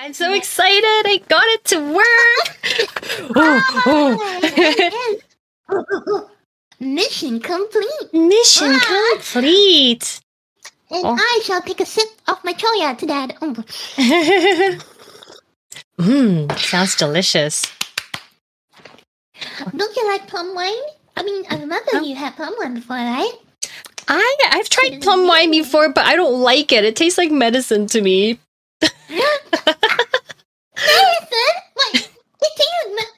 I'm so excited. I got it to work. Mission complete. Mission complete. And I shall take a sip of my choya to that. Sounds delicious. Don't you like plum wine? I mean, I remember you had plum wine before, right? I've tried plum wine before, but I don't like it. It tastes like medicine to me. Medicine? What? It tastes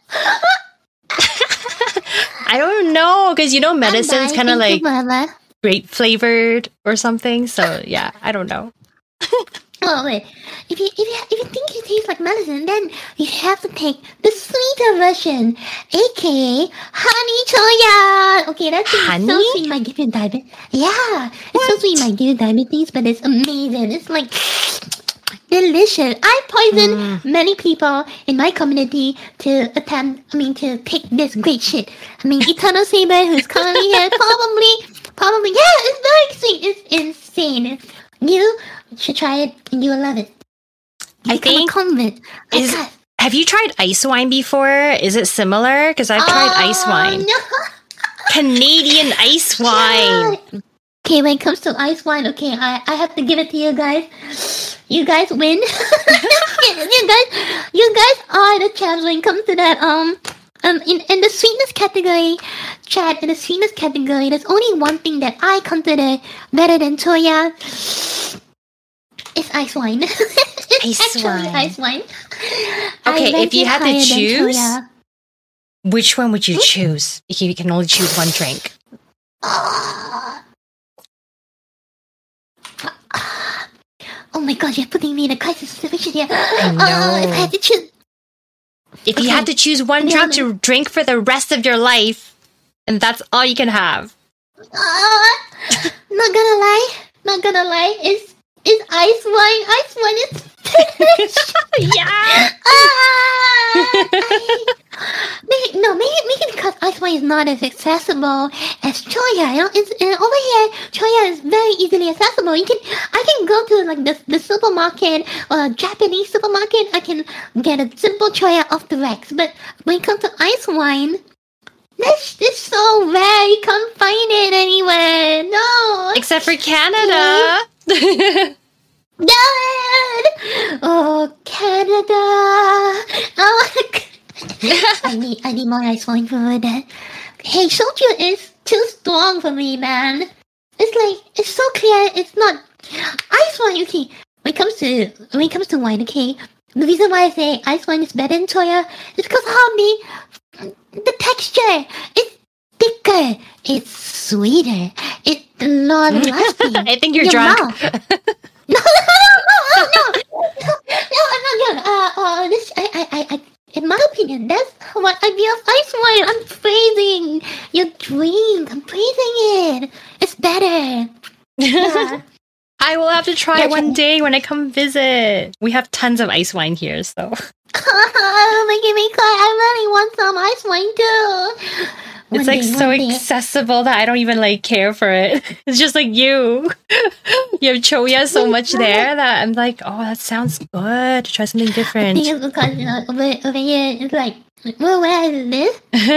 I don't know, because medicine's kind of like grape flavored or something. So yeah, I don't know. Oh wait, if you think it tastes like medicine, then you have to take the sweeter version, aka honey choya. Okay, that's honey? So sweet, might give you diabetes. Yeah, it's so sweet, might give you diabetes, but it's amazing. It's like delicious. I poisoned many people in my community to take this great shit. I mean, Eternal Saber, who's currently here, probably, yeah, it's very sweet. It's insane. You should try it and you'll love it. I think. Have you tried ice wine before? Is it similar? Because I've tried ice wine. No. Canadian ice wine. Okay, when it comes to ice wine, okay, I have to give it to you guys. You guys win. you guys are the champs when it comes to that. In the sweetness category, Chad, in the sweetness category, there's only one thing that I consider better than choya. It's ice wine. Ice wine. Okay, if you had to choose, which one would you choose? If you can only choose one drink. Oh my god, you're putting me in a crisis situation here. I know. If I had to choose. If you had to choose one drink to drink for the rest of your life, and that's all you can have. Not gonna lie, it's ice wine. Ice wine is yeah. Maybe because ice wine is not as accessible as choya. It's over here. Choya is very easily accessible. I can go to like the supermarket or a Japanese supermarket. I can get a simple choya off the racks. But when it comes to ice wine, this is so rare. You can't find it anywhere. No, except for Canada. Dad! Oh, Canada! Oh, I need more ice wine for that. Hey, soju is too strong for me, man. It's so clear. It's not ice wine. Okay, when it comes to wine, okay, the reason why I say ice wine is better than choya is because how the texture. It's thicker. It's sweeter. It's long lasting. I think you're drunk. No, I'm not young. In my opinion, that's what I feel of ice wine. I'm praising your drink. I'm praising it. It's better. Yeah. I will have to try one day when I come visit. We have tons of ice wine here, so. Making me cry. I really want some ice wine too. It's like so accessible that I don't even like care for it. It's just like you have choya so much there that I'm like, oh, that sounds good. Try something different. I think it's because over here it's like, well, where is this?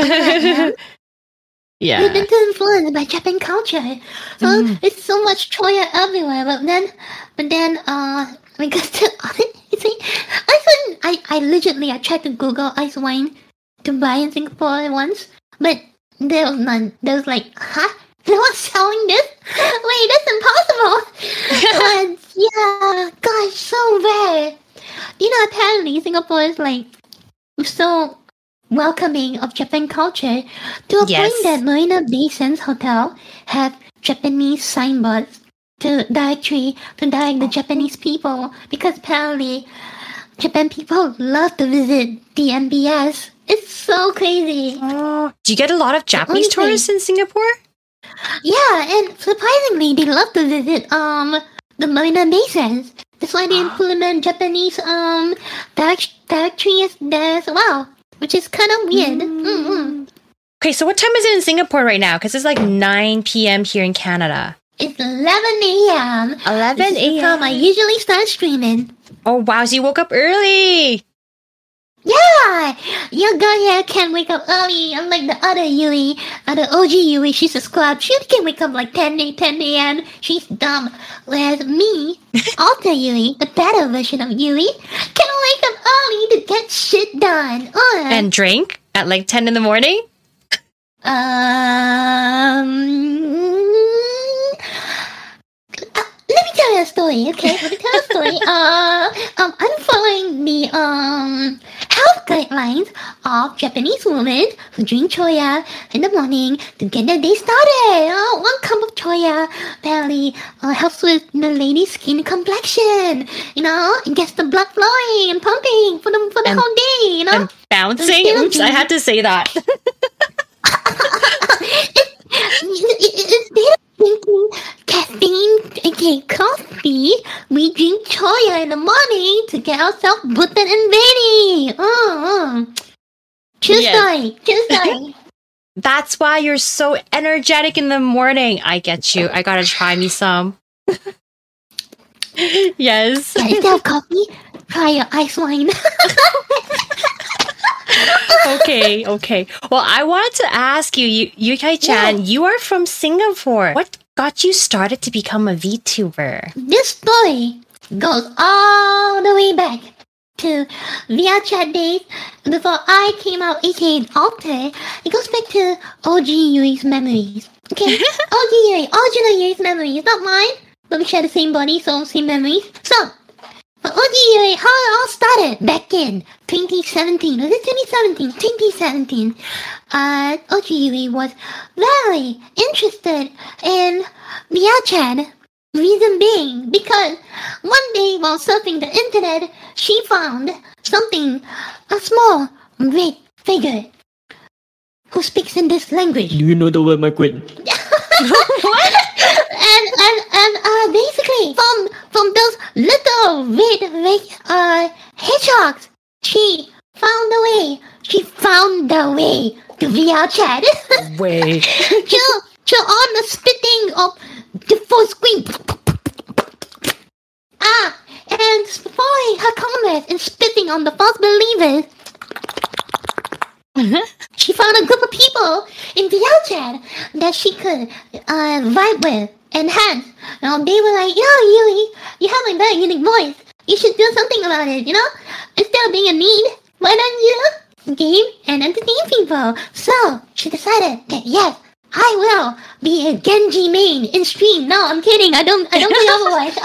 Yeah. We've been too influenced by Japan culture, so it's so much choya everywhere. But then because you see, ice wine. I tried to Google ice wine to buy in Singapore once, but there was none. There was like, huh? No one's selling this? Wait, that's impossible. And yeah, gosh, so rare. Apparently Singapore is like so welcoming of Japan culture to a point that Marina Bay Sands Hotel have Japanese signboards to direct the Japanese people, because apparently Japan people love to visit the MBS. It's so crazy. Oh, do you get a lot of Japanese tourists in Singapore? Yeah, and surprisingly, they love to visit the Marina Bay Sands. That's why they implement Japanese directories there as well, which is kind of weird. Okay, so what time is it in Singapore right now? Because it's like 9 p.m. here in Canada. It's 11 a.m. 11 a.m. I usually start streaming. Oh, wow. So you woke up early. Yeah, your girl here can wake up early, unlike the other Yui, the OG Yui. She's a scrub. She can wake up like 10 a.m. She's dumb. Whereas me, Alter Yui, the better version of Yui, can wake up early to get shit done. And drink at like 10 in the morning? Let me tell you a story, okay? Let me tell you a story. I'm following the health guidelines of Japanese women who drink choya in the morning to get their day started. One cup of choya apparently helps with the lady's skin complexion. It gets the blood flowing and pumping for the whole day. And bouncing. Oops, I had to say that. Instead of drinking caffeine, aka coffee, we drink choya in the morning to get ourselves buttered and ready. True story. That's why you're so energetic in the morning. I get you. I gotta try me some. Yes. Yeah, instead of coffee, try your ice wine. Okay. Well, I wanted to ask you, Yukai-chan, you are from Singapore. What got you started to become a VTuber? This story goes all the way back to VR chat days before I came out, aka Alter. It goes back to OG Yui's memories. Okay? OG Yui, original Yui's memories, not mine. But we share the same body, so same memories. So, for OG Yui, how it all started back in 2017. Was it 2017? 2017. OG Yui was very interested in VR chat. Reason being, because one day while surfing the internet, she found a small red figure who speaks in this language. Do you know the word Margaret? What? And basically from those little red hedgehogs, she found the way to VR chat. Wait. So on the spitting of the full screen. And spoiling her comrades and spitting on the false believers. She found a group of people in VR chat that she could vibe with, enhance. They were like, yo, Yui, you have a very unique voice. You should do something about it, Instead of being a need, why don't you game and entertain people? So she decided that yes, I will be a Genji main in stream. No, I'm kidding. I don't play Overwatch.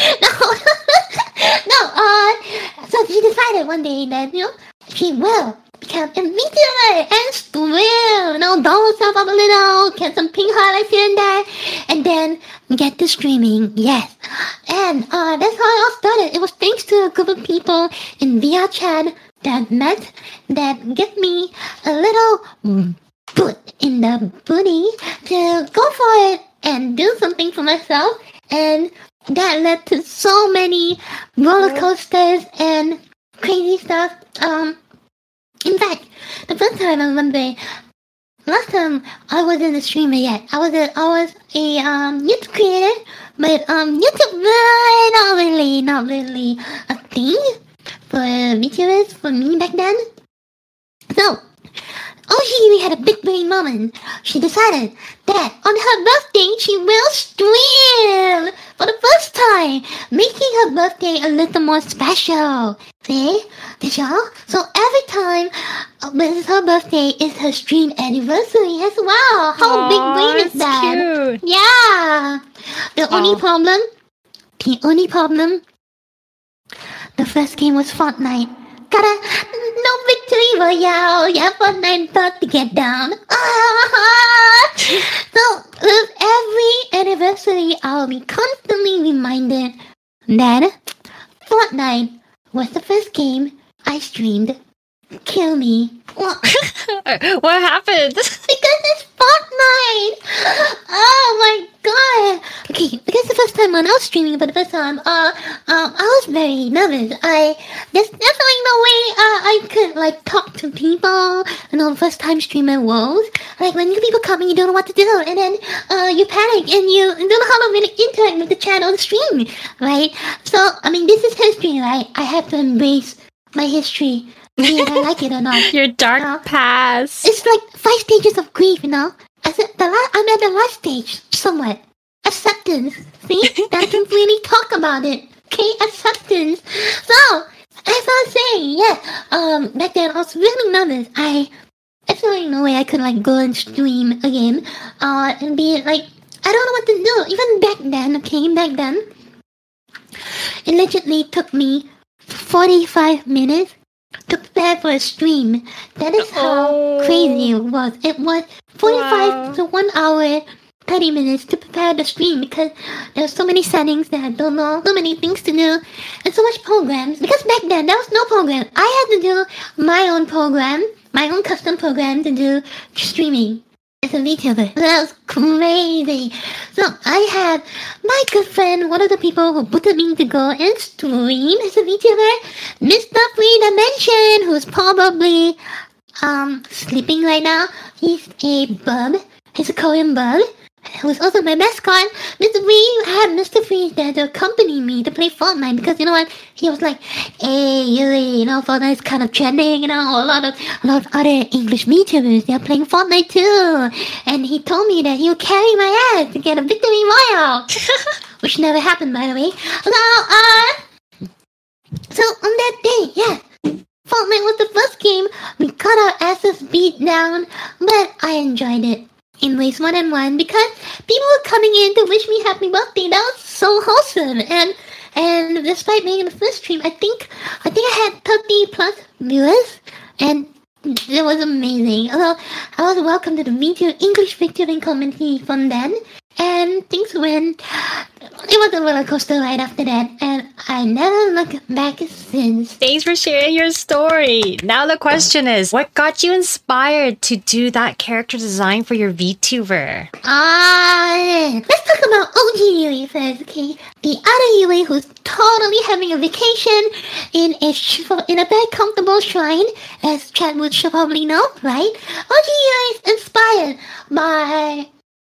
So she decided one day that she will become a VTuber and stream. Doll herself up a little, get some pink highlights here and there, and then get to streaming. Yes, and that's how it all started. It was thanks to a group of people in VR chat that gave me a little boot in the booty to go for it and do something for myself, and that led to so many roller coasters and crazy stuff. In fact, the first time I remember, last time I wasn't a streamer yet. I was a YouTube creator, but YouTube not really a thing for VTubers for me back then. So Oshiri had a big brain moment. She decided that on her birthday she will stream for the first time, making her birthday a little more special. See? Did y'all? So every time when it's her birthday is her stream anniversary as well. How big brain is that? Cute. Yeah. The only problem, the first game was Fortnite. No victory royale. Yeah, Fortnite about to get down. So with every anniversary, I'll be constantly reminded that Fortnite was the first game I streamed. Kill me. What happened? Because this is Fortnite. Oh my god. Okay, because the first time when I was streaming for the first time, I was very nervous. There's definitely no way I could like talk to people. First time streamer world. Like when new people come and you don't know what to do, and then you panic and you don't know how to really interact with the chat or the stream, right? So I mean, this is history, right? I have to embrace my history. Whether I like it or not. Your dark past. It's like 5 stages of grief, I'm at the last stage, somewhat. Acceptance. See? I can really talk about it. Okay? Acceptance. So, as I was saying, back then I was really nervous. I absolutely no way I could like go and stream again. And be like, I don't know what to do. Even back then, it literally took me 45 minutes to prepare for a stream. That is how crazy it was. It was 45 to 1 hour, 30 minutes to prepare the stream because there's so many settings that I don't know, so many things to do, and so much programs. Because back then there was no program. I had to do my own program, my own custom program to do streaming as a VTuber. That was crazy. So I had my good friend, one of the people who put me to go and stream as a VTuber, Mr. Free Dimension, who's probably sleeping right now. He's a bub. He's a Korean bub. Who's also my mascot. Mr. Free had Mr. Free there to accompany me to play Fortnite because you know what? He was like, hey, Yuri, Fortnite is kind of trending, a lot of other English VTubers, they're playing Fortnite too. And he told me that he would carry my ass to get a victory royale. Which never happened, by the way. So on that day, Fortnite was the first game we got our asses beat down, but I enjoyed it in ways more than one because people were coming in to wish me happy birthday. That was so wholesome. And despite being in the first stream, I think I had 30 plus viewers, and it was amazing. Although I was welcome to the English VTubing community from then, and things went. It was a roller coaster right after that, and I never looked back since. Thanks for sharing your story. Now the question is, what got you inspired to do that character design for your VTuber? Let's talk about OG Yui first, okay? The other Yui who's totally having a vacation in a very comfortable shrine, as Chadwood should probably know, right? OG Yui is inspired by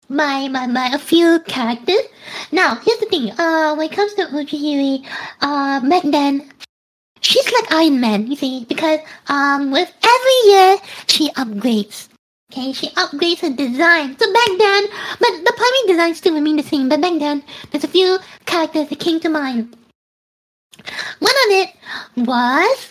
a few characters. Now, here's the thing. When it comes to OG Yui, back then, she's like Iron Man, you see, because with every year she upgrades. Okay, she upgrades her design. So back then, but the primary design still remain the same. But back then, there's a few characters that came to mind. One of it was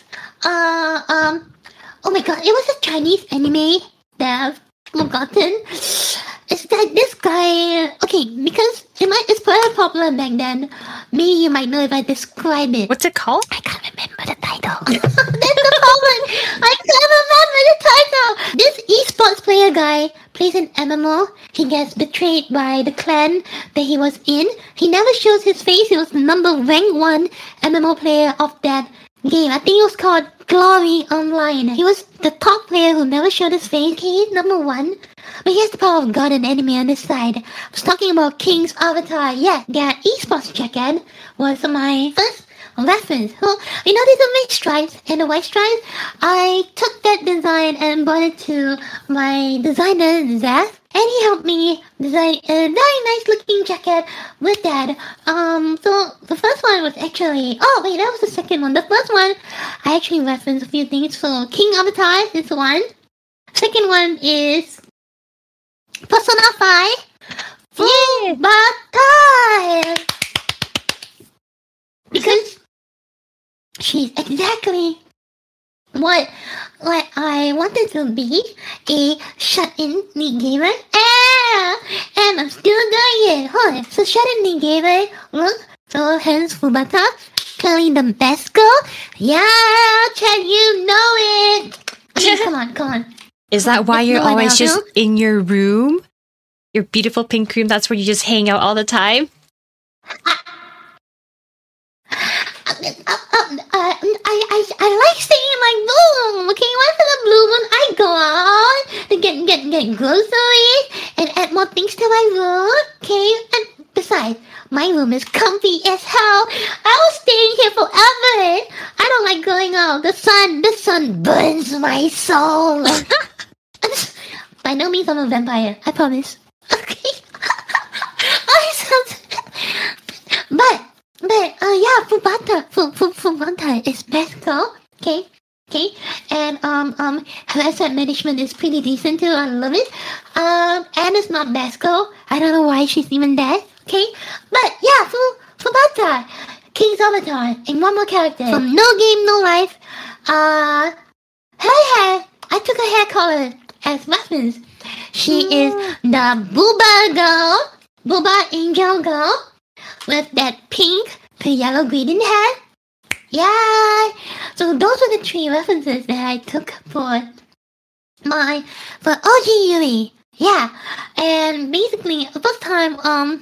oh my god, it was a Chinese anime that I've forgotten. It's like this guy. Okay, because it's very popular back then. Maybe you might know if I describe it. What's it called? I can't remember the title. That's the problem. I can't remember the title. This esports player guy plays an MMO. He gets betrayed by the clan that he was in. He never shows his face. He was the rank 1 MMO player of that game. I think it was called Glory Online. He was the top player who never showed his face. He's number 1. But he has the power of God and enemy on his side. I was talking about King's Avatar. Yeah, their esports jacket was my first reference. So, these are red stripes and the white stripes. I took that design and brought it to my designer, Zeth. And he helped me design a very nice looking jacket with that. So the first one was actually... Oh, wait, that was the second one. The first one, I actually referenced a few things. So King Avatar is one. Second one is Persona 5. Full Battle! Because she's exactly what I wanted to be, a shut-in League gamer. And I'm still doing it. So shut-in League gamer, look, so hence Fubata, clearly the best girl. Yeah, Chad, you know it. I mean, come on. Is that why you're always just in your room? Your beautiful pink room, that's where you just hang out all the time? I like staying in my room. Okay, once in a blue moon, I go out to get closer room is comfy as hell. I was staying here forever. I don't like going out. The sun burns my soul. By no means I'm a vampire. I promise. Okay. But yeah, Fubata is best girl. Okay. And her asset management is pretty decent too. I love it. Anna's not best girl. I don't know why she's even there. Okay, but yeah, Fubata, King's Avatar, and one more character from No Game No Life. Her hair, I took her hair color as reference. She is the Booba girl, Booba Angel girl, with that pink to yellow gradient hair. Yeah, so those are the 3 references that I took for OG Yuri. Yeah, and basically the first time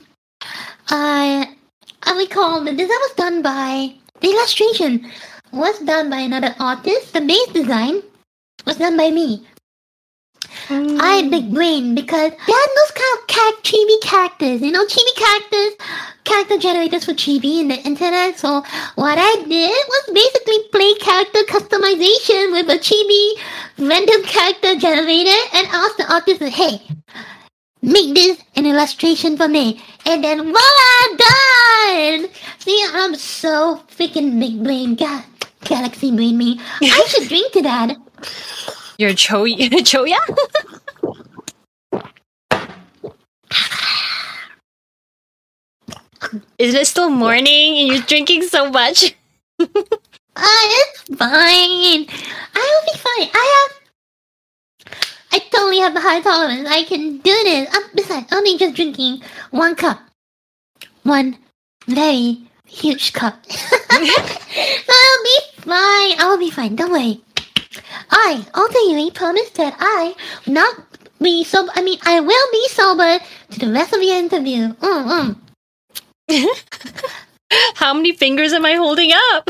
I recall that this was done by the illustration was done by another artist. The base design was done by me. I had big brain because they had those kind of chibi characters, chibi characters, character generators for chibi in the internet. So what I did was basically play character customization with a chibi random character generator and asked the artist, hey, make this an illustration for me. And then voila, done! See, I'm so freaking big brain. God, galaxy brain me. I should drink to that. You're Choya? Is it still morning and you're drinking so much? It's fine. I will be fine. I totally have a high tolerance. I can do this. Besides, I'm only just drinking 1 cup. 1 very huge cup. So I'll be fine. I will be fine. Don't worry. I ultimately promised that I will not be sober. I will be sober to the rest of the interview. How many fingers am I holding up?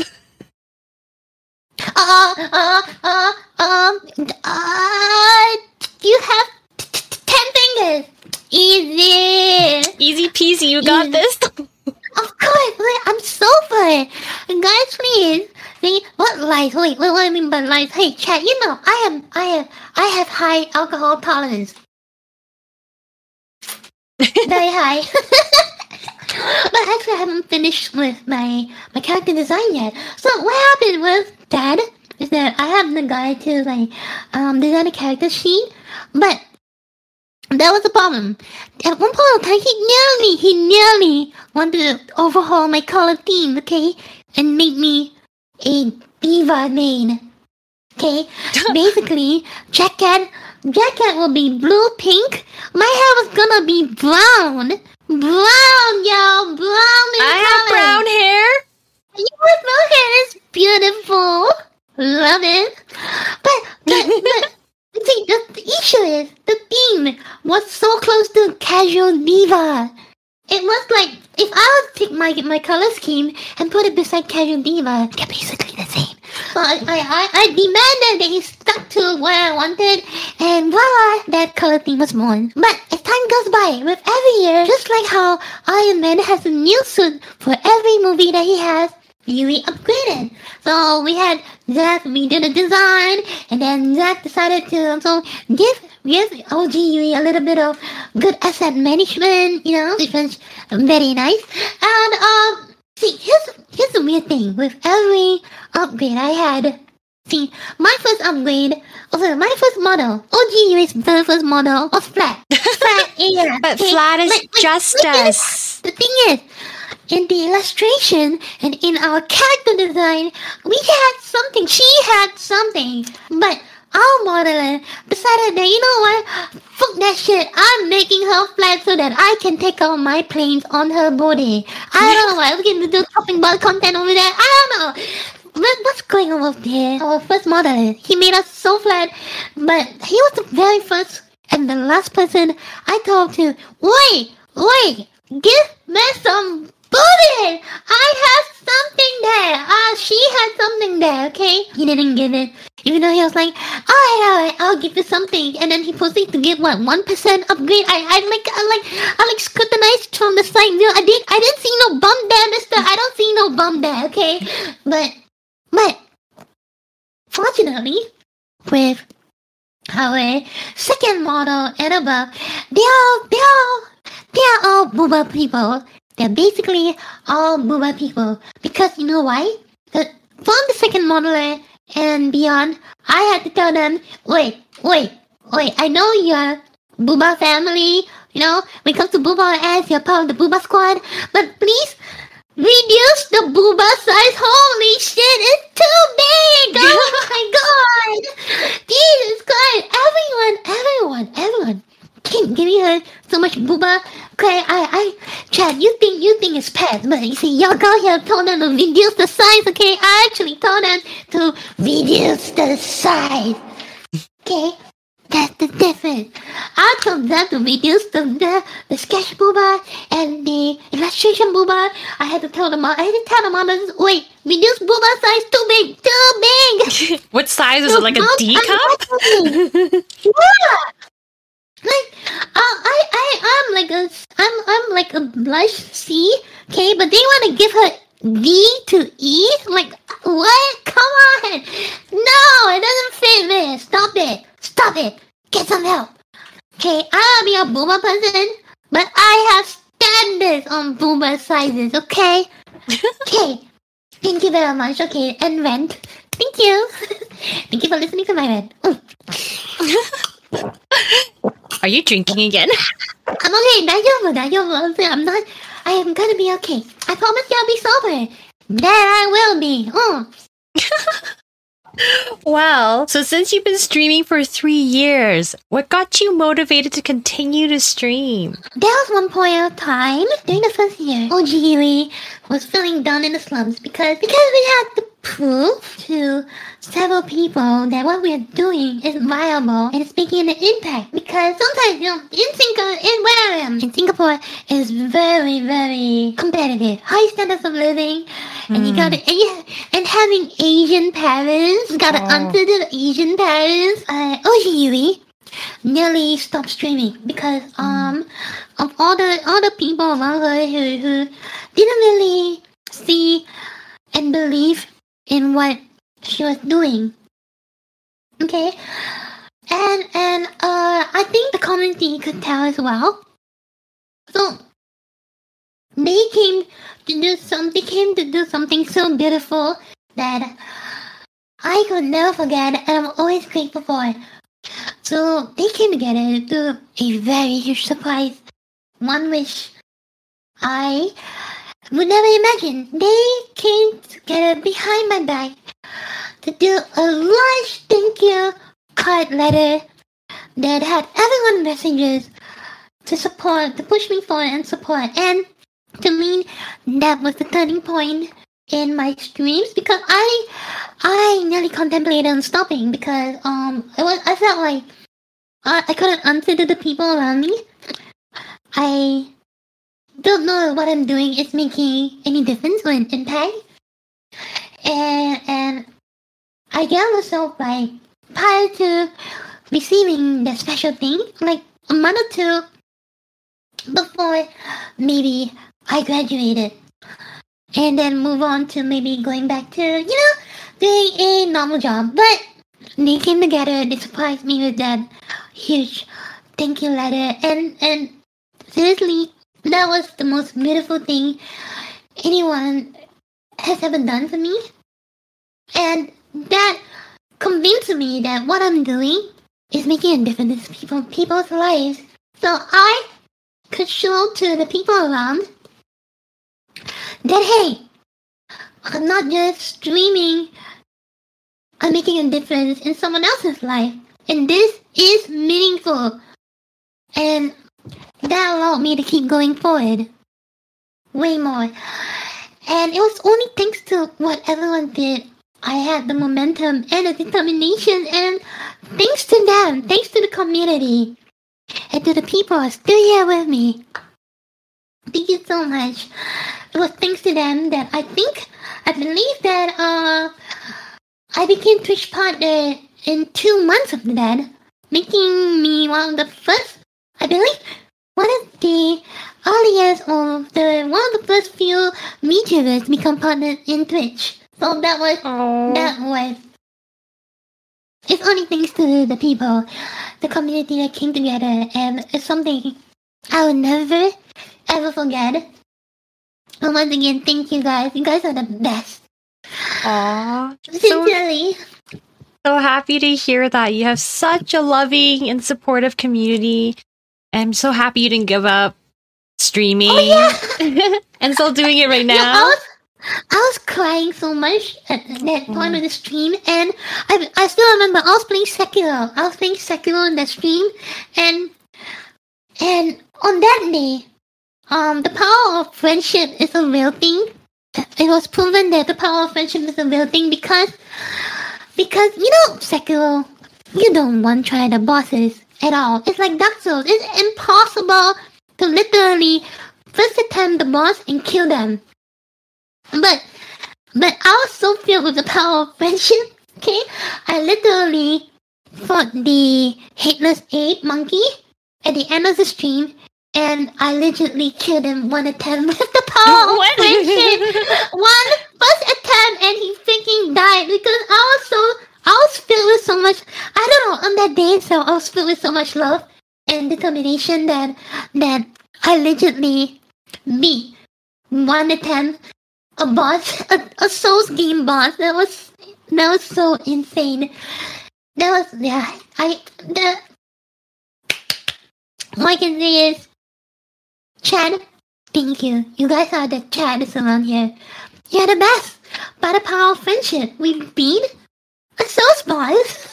You have 10 fingers. Easy peasy, you got this. Of course, I'm sober. Guys, please. See, what lies? Wait, what do I mean by lies? Hey, chat, I have high alcohol tolerance. Very high. But actually, I haven't finished with my character design yet. So what happened was that I have the guy to design a character sheet, but that was the problem. At one point in time, he nearly wanted to overhaul my color theme, okay, and make me a diva main. Okay, basically, jacket will be blue pink. My hair was gonna be brown, y'all, brown. I have brown hair. Your brown hair is beautiful. Love it. But see, the issue is the theme was so close to casual diva. It was like if I would take my color scheme and put it beside casual diva, they're basically the same. So I demanded that he stuck to what I wanted, and voila, that color theme was born. But as time goes by, with every year, just like how Iron Man has a new suit for every movie that he has, Yui upgraded. So we had Zach, we did a design, and then Zach decided to give OG Yui a little bit of good asset management, which was very nice. And see, here's the weird thing. With every upgrade I had, see, my first upgrade, my first model, OG Yui's very first model was flat. Yeah. But okay? Flat is justice. The thing is, in the illustration and in our character design, we had something. She had something. But our modeler decided that, you know what? Fuck that shit. I'm making her flat so that I can take out my planes on her body. I don't know why. We're going to do chopping ball content over there. I don't know. What's going on over there? Our first modeler, he made us so flat. But he was the very first and the last person I told to, Wait, give me some Booted! I have something there. She had something there, okay? He didn't give it. Even though he was like, alright, I'll give you something. And then he proceeded to give, 1% upgrade. I scrutinized from the side view. I didn't see no bump there, mister. I don't see no bump there, okay? But, fortunately, with our second model and above, they're all booba people. They're basically all booba people. Because you know why? From the second model and beyond, I had to tell them, wait, I know you're booba family, you know, when it comes to booba as you're part of the booba squad, but please, reduce the booba size. Holy shit, it's too big! Oh my god! Jesus Christ! Everyone! Can't give me so much booba. Okay, Chad, you think it's pets, but you see, y'all got here told them to reduce the size, okay? I actually told them to reduce the size. Okay? That's the difference. I told them to reduce the sketch booba and the illustration booba. I had to tell them all, wait, reduce booba size too big. What size is it? Like a D cup? Yeah. Like, I'm like a blush C, okay, but they want to give her D to E? Like, what? Come on! No, it doesn't fit me. Stop it. Get some help. Okay, I'll be a booba person, but I have standards on booba sizes, okay? Okay, thank you very much, okay, and rent. Thank you. Thank you for listening to my rant. Are you drinking again? I'm okay. 大丈夫. I am gonna be okay. I promise you I'll be sober. That I will be. Well, so since you've been streaming for 3 years, what got you motivated to continue to stream? There was one point of time during the first year, OG Yui was feeling down in the slums because we had to prove to several people that what we are doing is viable and it's making an impact. Because sometimes, you know, where I am, in Singapore, is very, very competitive. High standards of living, and and having Asian parents, gotta answer to the Asian parents. OG Yui nearly stopped streaming because of all the people around her who didn't really see and believe in what she was doing. Okay? And I think the community could tell as well. So they came to do something so beautiful that I could never forget, and I'm always grateful for it. So they came together to do a very huge surprise, one which I would never imagine. They came together behind my back to do a large thank you card letter that had everyone's messages to push me forward and support. And to me, that was the turning point in my streams, because I nearly contemplated on stopping because I felt like I couldn't answer to the people around me. I don't know what I'm doing is making any difference or an impact. And I gave myself, like, prior to receiving that special thing, like a month or two before maybe I graduated. And then move on to maybe going back to, doing a normal job. But they came together, they surprised me with that huge thank you letter. And seriously, that was the most beautiful thing anyone has ever done for me. And that convinced me that what I'm doing is making a difference in people's lives. So I could show to the people around that, hey, I'm not just streaming, I'm making a difference in someone else's life. And this is meaningful. And that allowed me to keep going forward way more. And it was only thanks to what everyone did. I had the momentum and the determination, and thanks to them, thanks to the community, and to the people who are still here with me. Thank you so much. it was thanks to them that I believe that I became Twitch partner in 2 months after that, making me one of the first, I believe, one of the earliest or one of the first few VTubers to become partners in Twitch. So that was it's only thanks to the people, the community that came together, and it's something I will never ever forget. And once again, thank you guys. You guys are the best. Aww. Sincerely. So happy to hear that. You have such a loving and supportive community. I'm so happy you didn't give up streaming. Oh, yeah. And still doing it right now. Yeah, I was crying so much at that point of the stream, and I still remember I was playing Sekiro. I was playing Sekiro in the stream, and on that day, the power of friendship is a real thing. It was proven that the power of friendship is a real thing because Sekiro, you don't want to try the bosses at all. It's like Dark Souls. It's impossible to literally first attempt the boss and kill them. But I was so filled with the power of friendship, okay? I literally fought the Headless Ape monkey at the end of the stream, and I literally killed him one attempt with the power of friendship. One first attempt, and he freaking died because I was filled with so much, I don't know, on that day, so I was filled with so much love and determination that I literally beat one attempt a boss, a Souls game boss. That was so insane. What I can say is, Chad, thank you. You guys are the Chads around here. You're the best. By the power of friendship, we beat a Souls boss.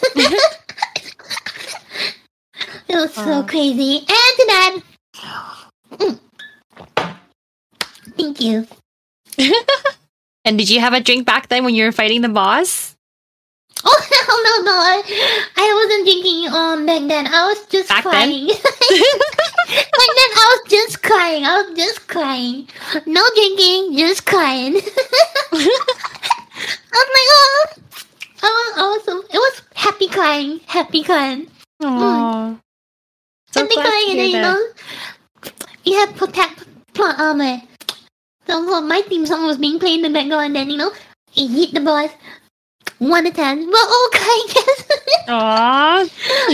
It was so crazy. And to that, thank you. And did you have a drink back then when you were fighting the boss? Oh, hell no. I wasn't drinking back then. I was just crying. Back then I was just crying. No drinking, just crying. I was like, it was happy crying. Aww. So happy crying, and then, you have plot armor. So my theme song was being played in the background, and then, it hit the boss. One attempt. We're all crying. Aww.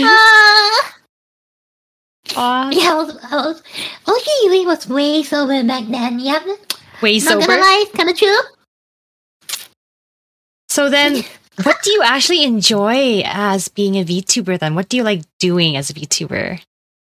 Yeah, I was. Yui was way sober back then. Yep. Way sober. Not gonna lie, it's kind of true. So then, what do you actually enjoy as being a VTuber? Then, what do you like doing as a VTuber?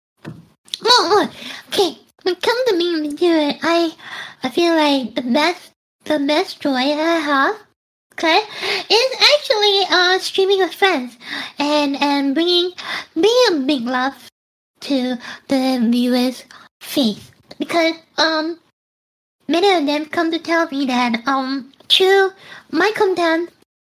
Okay. When it comes to being a VTuber, I feel like the best joy I have, okay, is actually streaming with friends and bringing a big love to the viewers' face, because many of them come to tell me that through my content,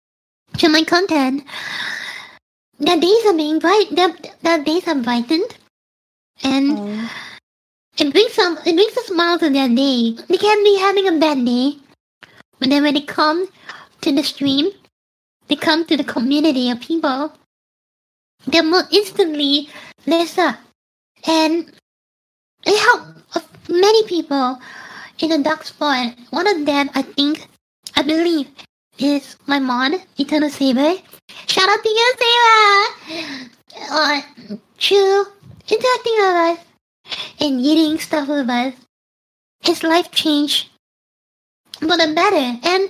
their days are being their days are brightened, and it brings a smile to their day. They can be having a bad day, but then when they come to the stream, they come to the community of people, their mood instantly lifts up, and it helps many people in a dark spot. One of them, I believe, is my mod, Eternal Saber. Shout out to you, Saber! Through interacting with us and eating stuff with us, his life changed for the better, and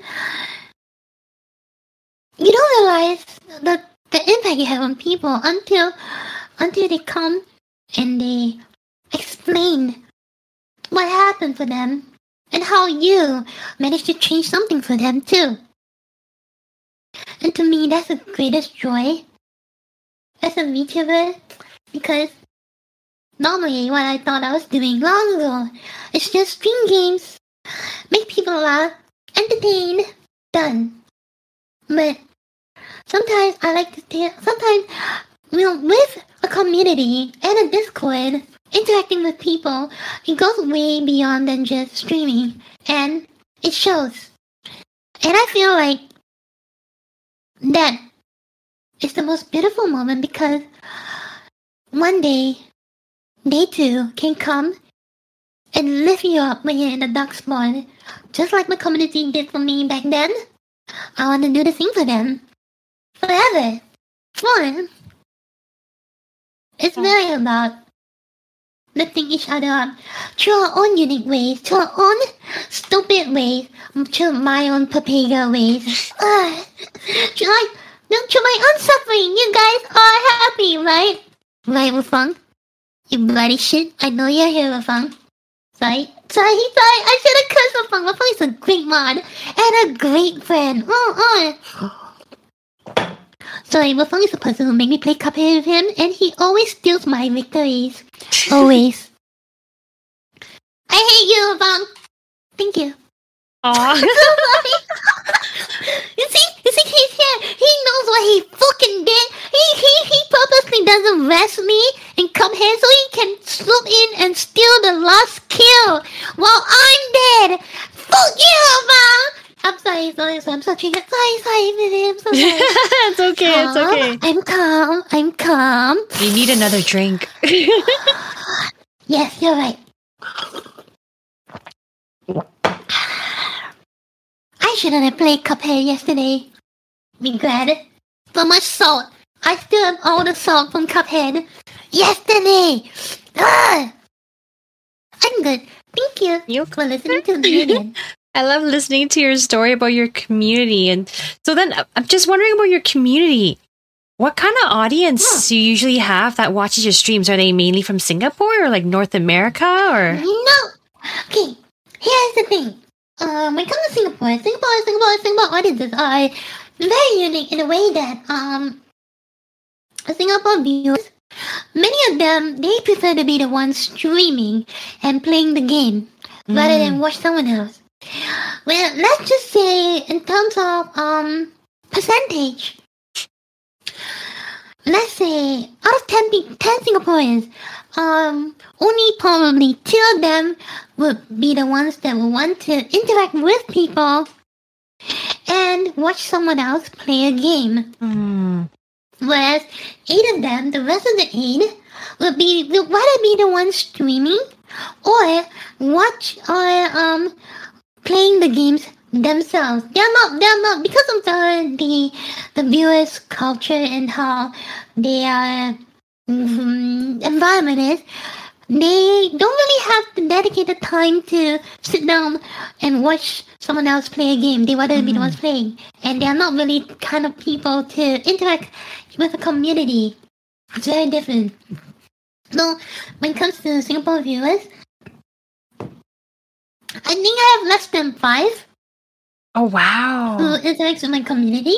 you don't realize the impact you have on people until they come and they explain what happened for them and how you managed to change something for them too. And to me, that's the greatest joy as a VTuber, because normally what I thought I was doing long ago is just stream games, make people laugh, entertain, done. But sometimes I like to with a community and a Discord, interacting with people, it goes way beyond than just streaming. And it shows. And I feel like that is the most beautiful moment because one day, they too can come and lift you up when you're in a dark spot. Just like my community did for me back then. I want to do the same for them. Forever. For It's very about lifting each other up through our own unique ways, to our own stupid ways, to my own Papega ways. To my own suffering, you guys are happy, right? Right, Wufeng? You bloody shit. I know you're here, Wufeng. Sorry. I should have cursed Wufeng. Wufeng is a great mod and a great friend. Sorry, Wufeng is the person who made me play Cuphead with him, and he always steals my victories. Always. I hate you, Wufeng. Thank you. Aw. You see, he's here. He knows what he fucking did. He purposely doesn't rest me and come here so he can swoop in and steal the last kill while I'm dead. Fuck you, Wufeng. I'm sorry. I'm so triggered. Sorry, baby. I'm so sorry. It's okay. It's okay. I'm calm. You need another drink. Yes, you're right. I shouldn't have played Cuphead yesterday. Regret it. So much salt. I still have all the salt from Cuphead. Yesterday. I'm good. Thank you for listening to me again. I love listening to your story about your community. And so then I'm just wondering about your community. What kind of audience do you usually have that watches your streams? Are they mainly from Singapore or like North America or? No. Okay. Here's the thing. When it comes to Singapore audiences are very unique in a way that Singapore viewers, many of them, they prefer to be the ones streaming and playing the game rather than watch someone else. Well, let's just say in terms of percentage, let's say out of 10 Singaporeans, only probably 2 of them would be the ones that would want to interact with people and watch someone else play a game. Whereas 8 of them, the rest of the 8, would rather be the ones streaming or watch or playing the games themselves. They're not because of the viewers' culture and how their environment is. They don't really have the dedicated time to sit down and watch someone else play a game. They rather be the ones playing, and they are not really kind of people to interact with the community. It's very different. So when it comes to Singapore viewers, I think I have less than 5. Oh, wow. Who interacts with my community.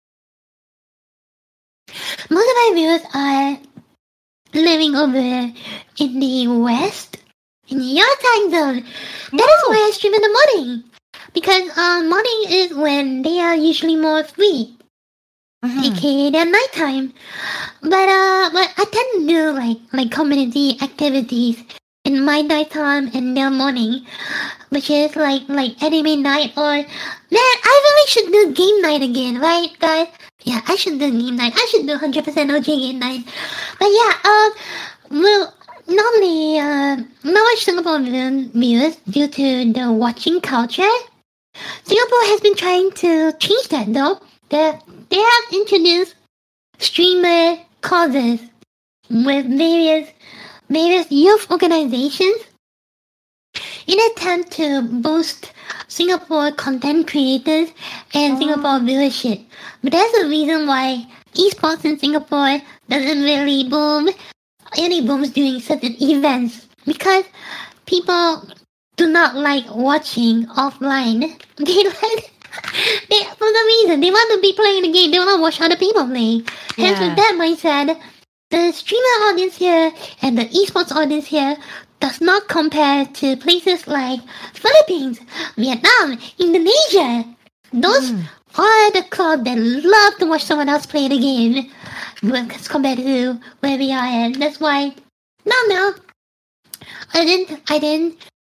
Most of my viewers are living over in the West, in your time zone. That is why I stream in the morning. Because morning is when they are usually more free. aka their nighttime. But I tend to do like community activities in my nighttime and their morning, which is like anime night or I really should do game night again, right, guys? Yeah, I should do game night. I should do 100% OJ game night. But yeah, well, normally not much Singapore viewers due to the watching culture. Singapore has been trying to change that though. They have introduced streamer causes with various youth organizations in an attempt to boost Singapore content creators and Singapore viewership. But there's a reason why esports in Singapore doesn't really boom. It only booms during certain events because people do not like watching offline. For some reason, they want to be playing the game. They want to watch other people play. Hence, with that mindset, the streamer audience here and the esports audience here does not compare to places like Philippines, Vietnam, Indonesia. Those are the crowd that love to watch someone else play the game as compared to where we are at. That's why, no, I didn't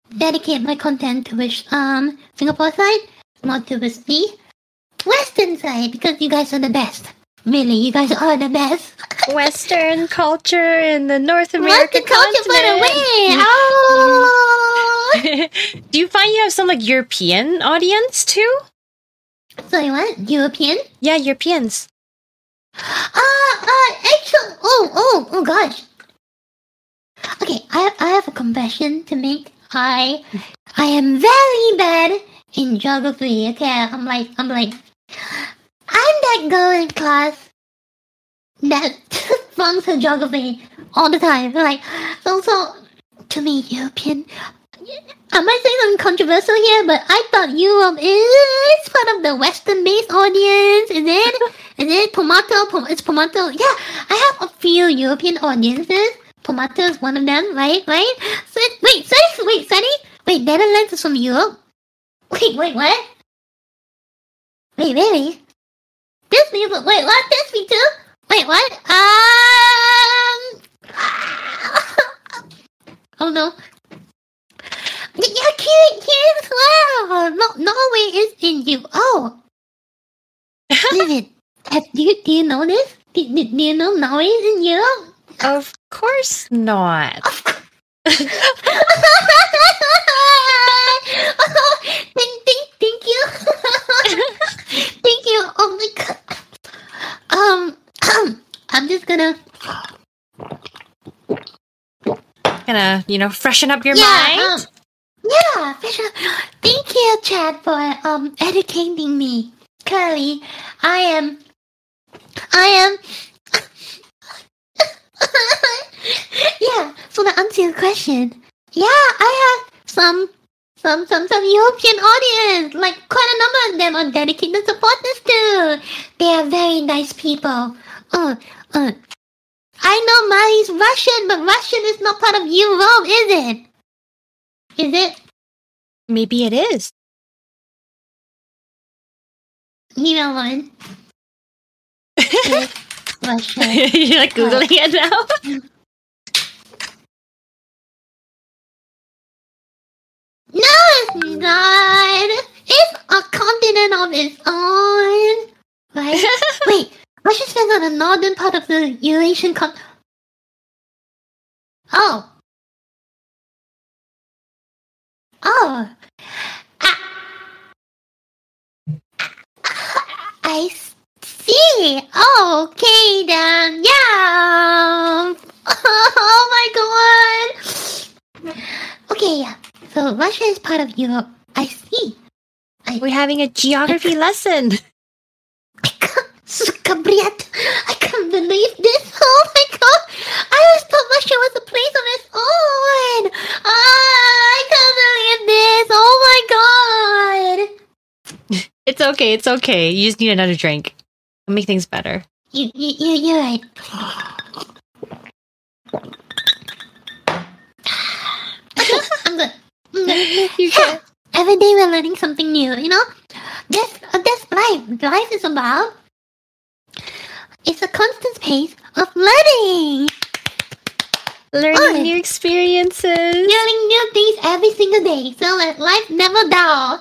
dedicate my content towards Singapore side, not towards the Western side, because you guys are the best. Really, you guys are the best. Western culture in the North American culture, by the continent. way. Oh. Do you find you have some like European audience too? Sorry, what? European? Yeah, Europeans. Actually, oh gosh. Okay, I have a confession to make. I am very bad in geography. Okay, I'm that girl in class that flunks her geography all the time. Like, so to me, European. I might say something controversial here, but I thought Europe is part of the Western-based audience. Is it? Is it Pomato? It's Pomato. Yeah, I have a few European audiences. Pomato is one of them, right? So, Sunny? Wait, Netherlands is from Europe? Wait, what? Wait, really? This me, but wait, what? This me too? Wait, what? Oh no. Yeah, here as well. No, Norway is in you. Oh. David, do you know this? Do you know Norway is in Europe? Of course not. Thank you. Thank you. Oh my god. I'm just gonna freshen up your mind. Yeah, freshen up. Thank you, Chad, for educating me. Curly, I am yeah, so to answer your question, yeah, I have some European audience, like quite a number of them are dedicated supporters too. They are very nice people. I know Mali's Russian, but Russian is not part of Europe, is it? Is it? Maybe it is. Neither one. Russia. You're like Googling it now? No, it's not. It's a continent of its own. Right? Wait, Russia stands on the northern part of the Eurasian continent. Oh. I see. Okay then. Yeah. Oh my god. Okay, yeah. So Russia is part of Europe. I see. We're having a geography lesson. I can't believe this. Oh my god. I always thought Russia was a place on its own. I can't believe this. Oh my god. It's okay. You just need another drink. It'll make things better. You're right. Okay, I'm good. You can. Every day we're learning something new, you know? That's life. Life is about... It's a constant pace of learning. Learning new experiences. Learning new things every single day. So let life never dull.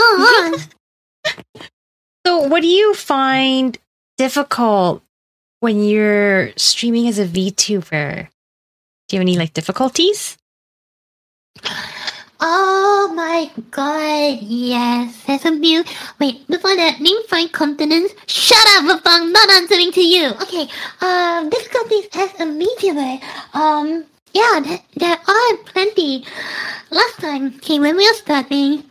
So what do you find difficult when you're streaming as a VTuber? Do you have any difficulties? Oh my god, yes. There's a few. Wait, before that, name 5 continents. Shut up, Bafang, not answering to you. Okay, difficulties as a VTuber. Yeah, there are plenty. Last time, when we were starting.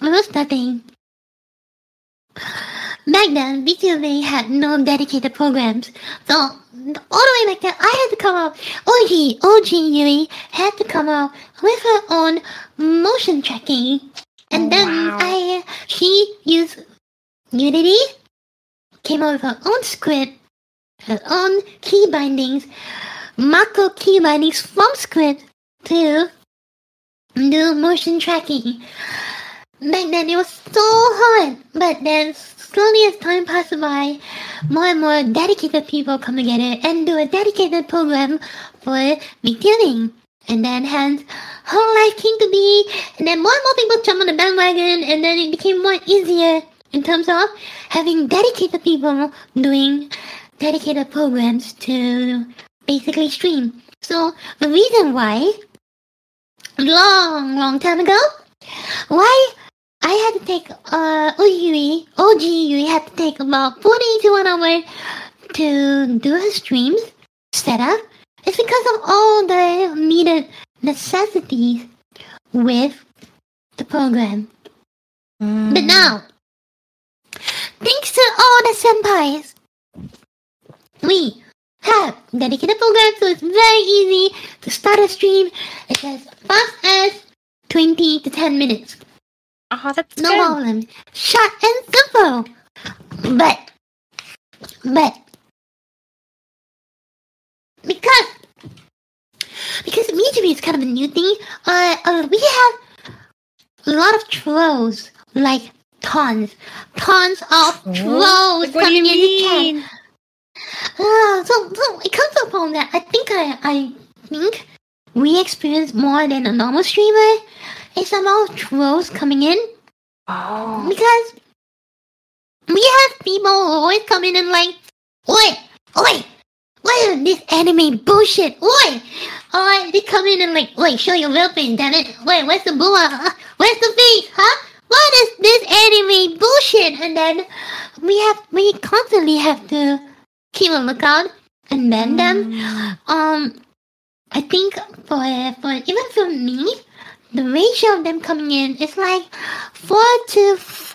Back then, VTuber had no dedicated programs. So, all the way back then, I had to come up, OG Yuri had to come up with her own motion tracking. And then she used Unity, came up with her own script, her own key bindings, macro key bindings from script to do motion tracking. Back then, it was so hard, but then slowly as time passed by, more and more dedicated people come together and do a dedicated program for VTubing. and then hence whole life came to be, and then more and more people jumped on the bandwagon, and then it became more easier in terms of having dedicated people doing dedicated programs to basically stream. So the reason why, long time ago, why I had to take OG Yui had to take about 40 to 1 hour to do her streams setup. It's because of all the needed necessities with the program. But now, thanks to all the senpais, we have dedicated programs, so it's very easy to start a stream. It's as fast as 20 to 10 minutes. Oh, that's no good. problem. Short and simple. But because VTuber is kind of a new thing, we have a lot of trolls, like tons of trolls. What do you mean? So it comes to a point that I think we experience more than a normal streamer. It's about trolls coming in. Oh. Because we have people who always come in and like, oi, what is this anime bullshit? Oi, they come in and like, oi, show your real face, damn it. Oi, where's the boa? Where's the face? Huh? What is this anime bullshit? And then we constantly have to keep a lookout and ban them. I think for even for me, the ratio of them coming in is like 3 to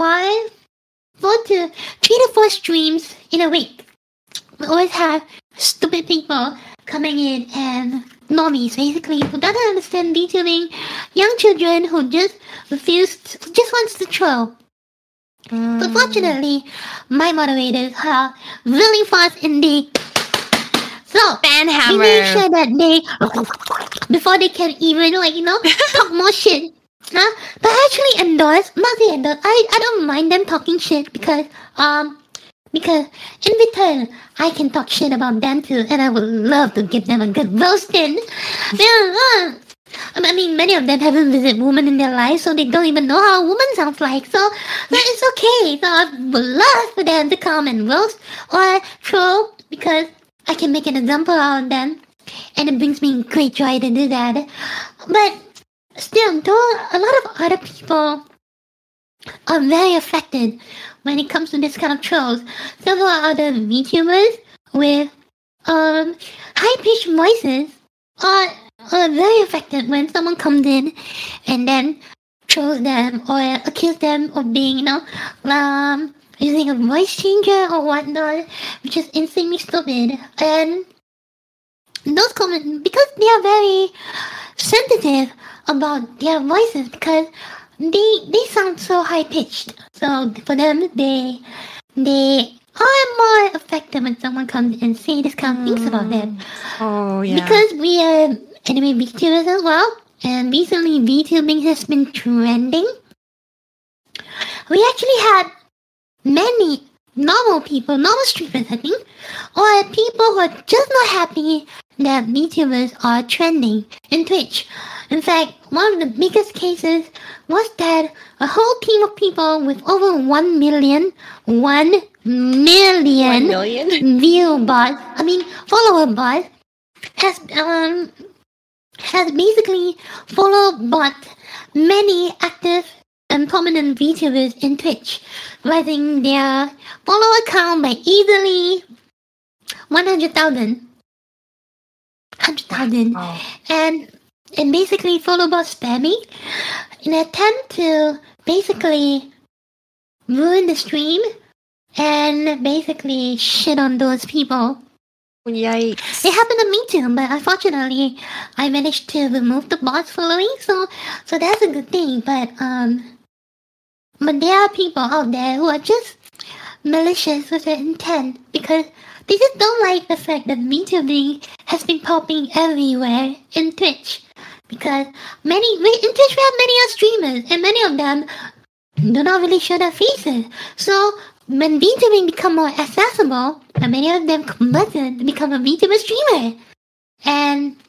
4 streams in a week. We always have stupid people coming in and normies, basically, who don't understand VTubing, young children who just wants to troll. But fortunately, my moderators are really fast in the... So, Banhammer. we make sure that before they can even, talk more shit. But actually not say endorse, I don't mind them talking shit because in return, I can talk shit about them too, and I would love to give them a good roasting. I mean, many of them haven't visited women in their lives, so they don't even know how a woman sounds like. So it's okay. So I would love for them to come and roast or troll because I can make an example out of them, and it brings me great joy to do that. But still, though, a lot of other people are very affected when it comes to this kind of trolls. Several other VTubers with high-pitched voices are very affected when someone comes in and then trolls them or accuse them of being, using a voice changer or whatnot, which is insanely stupid. And those comments, because they are very sensitive about their voices, because they sound so high pitched. So for them, they are more effective when someone comes and say this kind of things about them. Oh yeah. Because we are anime VTubers as well, and recently VTubing has been trending. We actually had many normal streamers, I think, or people who are just not happy that VTubers are trending in Twitch. In fact, one of the biggest cases was that a whole team of people with over 1 million follower bot has basically bot many active and prominent VTubers in Twitch, rising their follower count by easily 100,000. And basically follow bot spamming in an attempt to basically ruin the stream and basically shit on those people. Yikes. It happened to me too, but unfortunately I managed to remove the bot's following, so that's a good thing. But there are people out there who are just malicious with their intent because they just don't like the fact that VTubing has been popping everywhere in Twitch. Because in Twitch we have many streamers, and many of them do not really show their faces. So when VTubing become more accessible, and many of them converted to become a VTuber streamer. And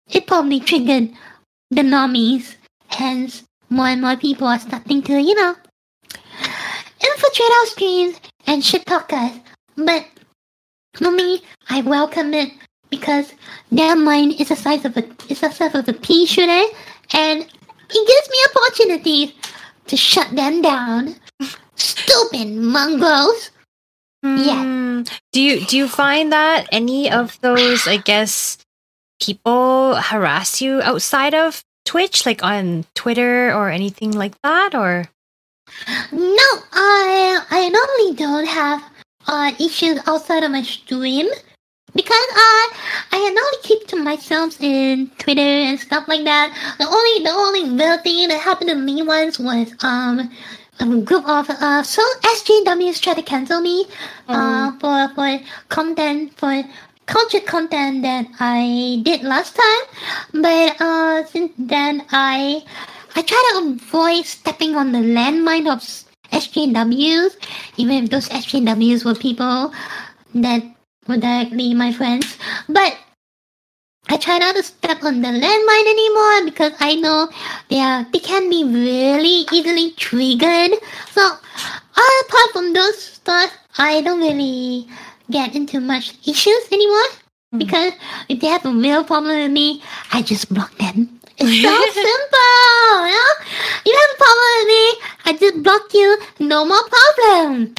it probably triggered the normies. Hence, more and more people are starting to, infiltrate our streams and shit talk us. But for me, I welcome it because their mind is the size of a pea shooter, and it gives me opportunities to shut them down. Stupid mongrels. Yeah. Do you find that any of those, I guess, people harass you outside of Twitch, like on Twitter or anything like that, or? No, I normally don't have issues outside of my stream because I normally keep to myself in Twitter and stuff like that. The only real thing that happened to me once was a group of some SJWs tried to cancel me for culture content that I did last time, but since then I try to avoid stepping on the landmine of SJWs, even if those SJWs were people that were directly my friends. But I try not to step on the landmine anymore because I know they can be really easily triggered. So apart from those stuff, I don't really get into much issues anymore. Because if they have a real problem with me, I just block them. It's so simple, you know? You have a problem with me, I just block you, no more problem.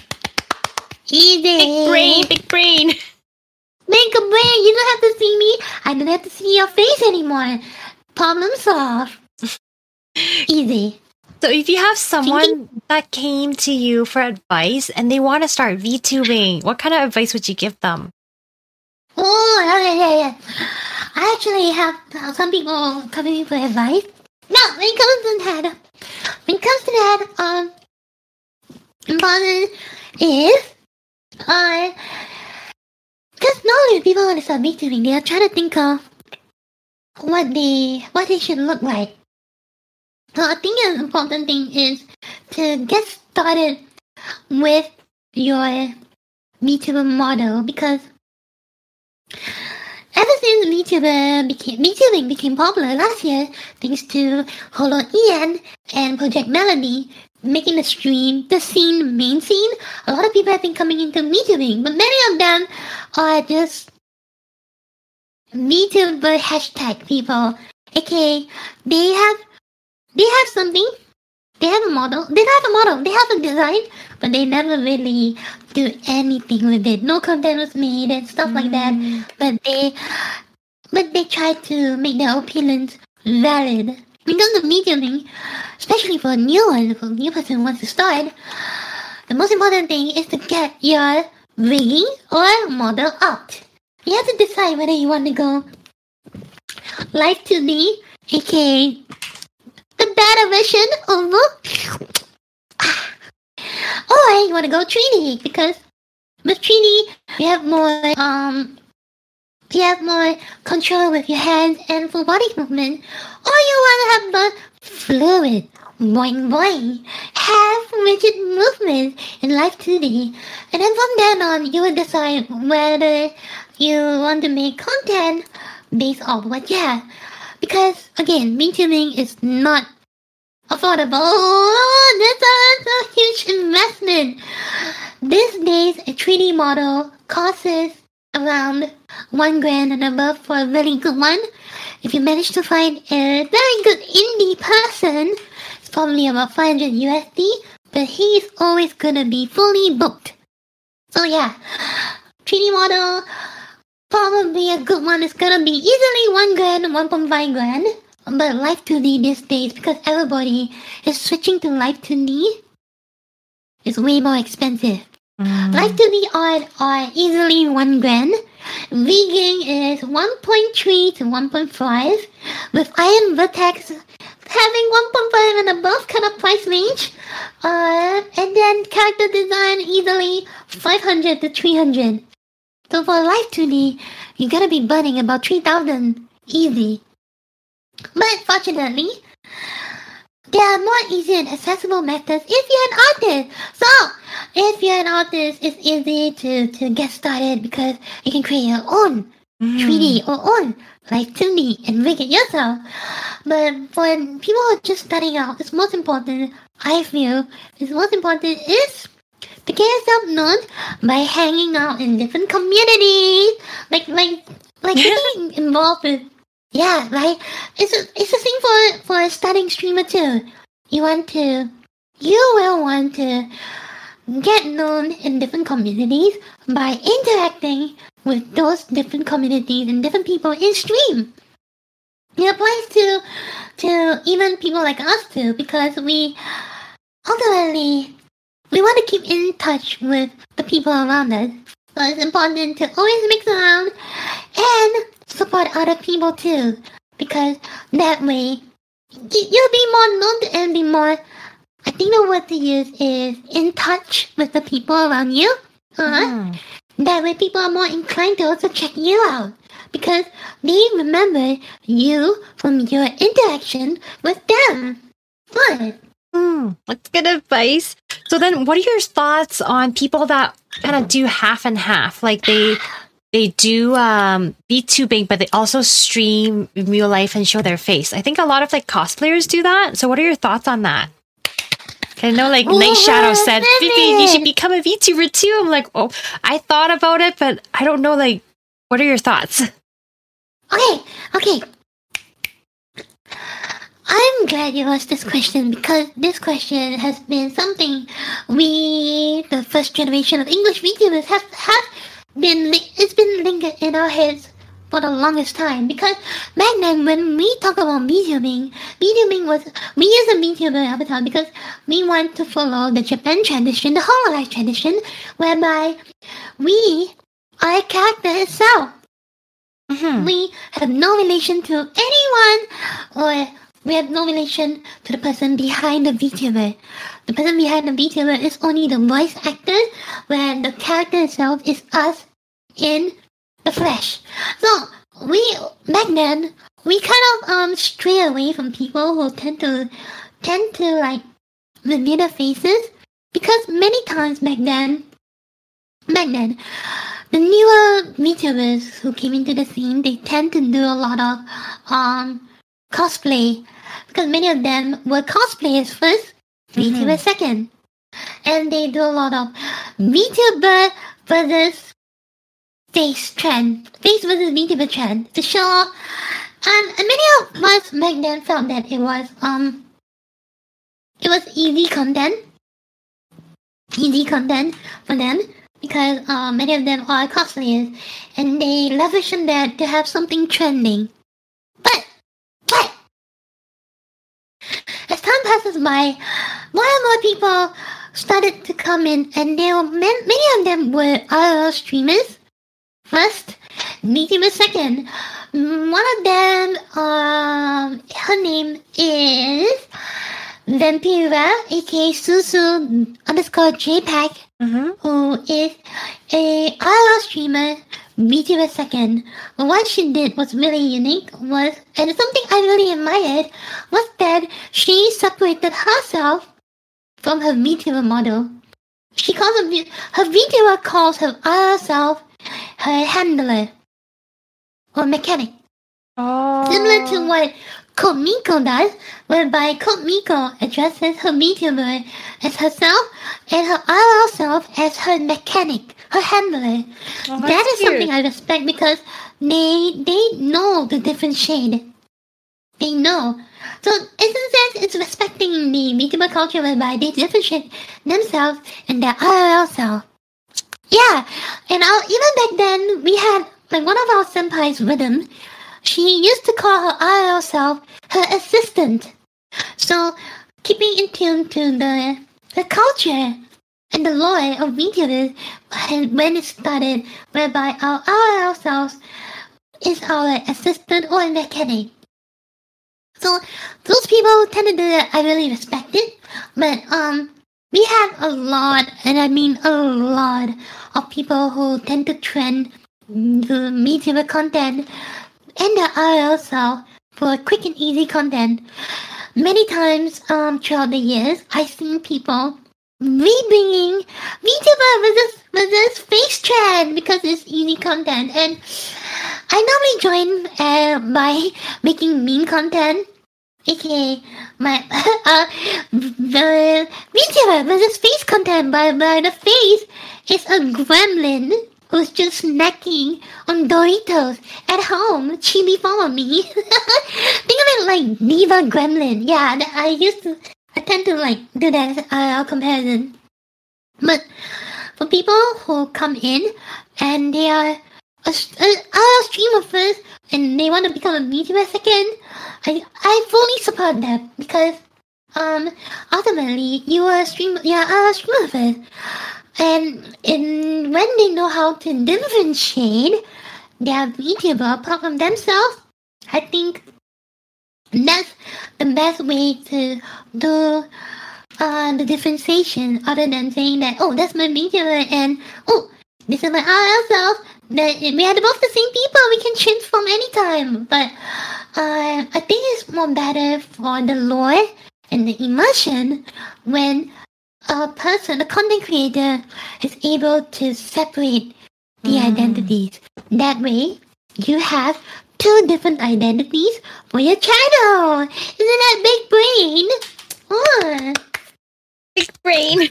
Easy. Big brain. Make a brain, you don't have to see me, I don't have to see your face anymore. Problem solved. Easy. So if you have someone that came to you for advice and they want to start VTubing, what kind of advice would you give them? Oh, yeah. I actually have some people coming for advice. Now, when it comes to that, important is, because normally people want to start VTubing, they are trying to think of what they should look like. So I think an important thing is to get started with your VTuber model, because ever since VTubing became popular last year, thanks to Holo Ian and Project Melody making the main scene, a lot of people have been coming into VTubing, but many of them are just VTuber hashtag people, aka they have something, they have a model, they have a design, but they never really do anything with it. No content was made and stuff like that. But they try to make their opinions valid. Because the VTubing, especially for a new person who wants to start, the most important thing is to get your rigging or model out. You have to decide whether you want to go live 2D, aka the better version of, or you want to go 3D, because with 3D you have more control with your hands and full body movement, or you want to have the fluid, boing, half rigid movement in live 2D, and then from then on you will decide whether you want to make content based off what you have. Because again, VTubing is not affordable. That's a huge investment. These days, a 3D model costs around $1,000 and above for a really good one. If you manage to find a very good indie person, it's probably about 500 USD, but he's always gonna be fully booked. So yeah, 3D model, probably a good one is gonna be easily $1,000, $1.5 But Live 2D these days, because everybody is switching to Live 2D, is way more expensive. Live 2D are easily $1,000. Rigging is 1.3 to 1.5, with Iron Vertex having 1.5 and above kind of price range. And then character design easily 500 to 300. So for Live 2D, you gotta be burning about 3,000 easy. But fortunately, there are more easy and accessible methods if you're an artist. So, if you're an artist, it's easy to get started because you can create your own 3D or on, like 2D, and make it yourself. But for people who are just starting out, it's most important, I feel, it's most important is to get yourself known by hanging out in different communities, like getting involved with. Yeah, like it's a thing for a starting streamer too. You will want to get known in different communities by interacting with those different communities and different people in stream. It applies to even people like us too, because we ultimately we want to keep in touch with the people around us. So it's important to always mix around and support other people too, because that way you'll be more known and be more, I think the word to use is in touch with the people around you. That way people are more inclined to also check you out, because they remember you from your interaction with them. What? That's good advice. So then what are your thoughts on people that kind of do half and half? Like they do VTubing, but they also stream in real life and show their face. I think a lot of like cosplayers do that. So what are your thoughts on that? I know like Night Shadow said, Vivi, you should become a VTuber too. I'm like, oh, I thought about it, but I don't know, like, what are your thoughts? Okay. I'm glad you asked this question, because this question has been something we, the first generation of English VTubers, have been lingered in our heads for the longest time. Because back then, when we talk about VTubing was, we use a VTuber avatar because we want to follow the Japan tradition, the Hololive tradition, whereby we are a character itself. We have no relation to anyone, or we have no relation to the person behind the VTuber. The person behind the VTuber is only the voice actor, where the character itself is us in the flesh. So back then, we kind of stray away from people who tend to like reveal their faces, because many times back then, the newer VTubers who came into the scene, they tend to do a lot of cosplay, because many of them were cosplayers first, VTuber second, and they do a lot of VTuber versus face versus VTuber trend to show, and many of us back then felt that it was easy content for them, because many of them are cosplayers and they leverage on that to have something trending. But as time passes by, more and more people started to come in, and many of them were IRL streamers first, VTuber second. One of them, her name is Vampira, aka Susu_JPEG, who is a IRL streamer, VTuber second. What she did was really unique, and something I really admired, was that she separated herself from her VTuber model. Her VTuber calls her IRL self her handler or mechanic. Similar to what Code Miko does, whereby Code Miko addresses her VTuber as herself and her IRL self as her mechanic, her handler. That is something I respect, because they know the different shade. They know. So in a sense, it's respecting the VTuber culture, whereby they differentiate themselves and their IRL self. Yeah, and even back then, we had like one of our senpais, Rhythm. She used to call her IRL self her assistant. So keeping in tune to the culture and the lore of VTubers, when it started, whereby our IRL selves is our assistant or mechanic. So those people tend to do that. I really respect it, but we have a lot, and I mean a lot, of people who tend to trend the VTuber content and the IRL self for quick and easy content. Many times throughout the years, I've seen people rebringing VTuber versus face trend because it's easy content, and normally join by making meme content, aka my the VTuber versus face content. By the face is a gremlin who's just snacking on Doritos at home. Chibi follow me. Think of it like Diva Gremlin. Yeah, I tend to like do that comparison. But for people who come in and they are a streamer first and they want to become a VTuber second, I fully support that because ultimately you are a streamer first. And when they know how to differentiate their VTuber apart from themselves, I think that's the best way to do the differentiation, other than saying that, oh, that's my VTuber and oh, this is my IRL self. That we are both the same people. We can transform anytime. But I think it's more better for the lore and the immersion when a person, a content creator, is able to separate the identities. That way, you have 2 different identities for your channel. Isn't that big brain? Big brain.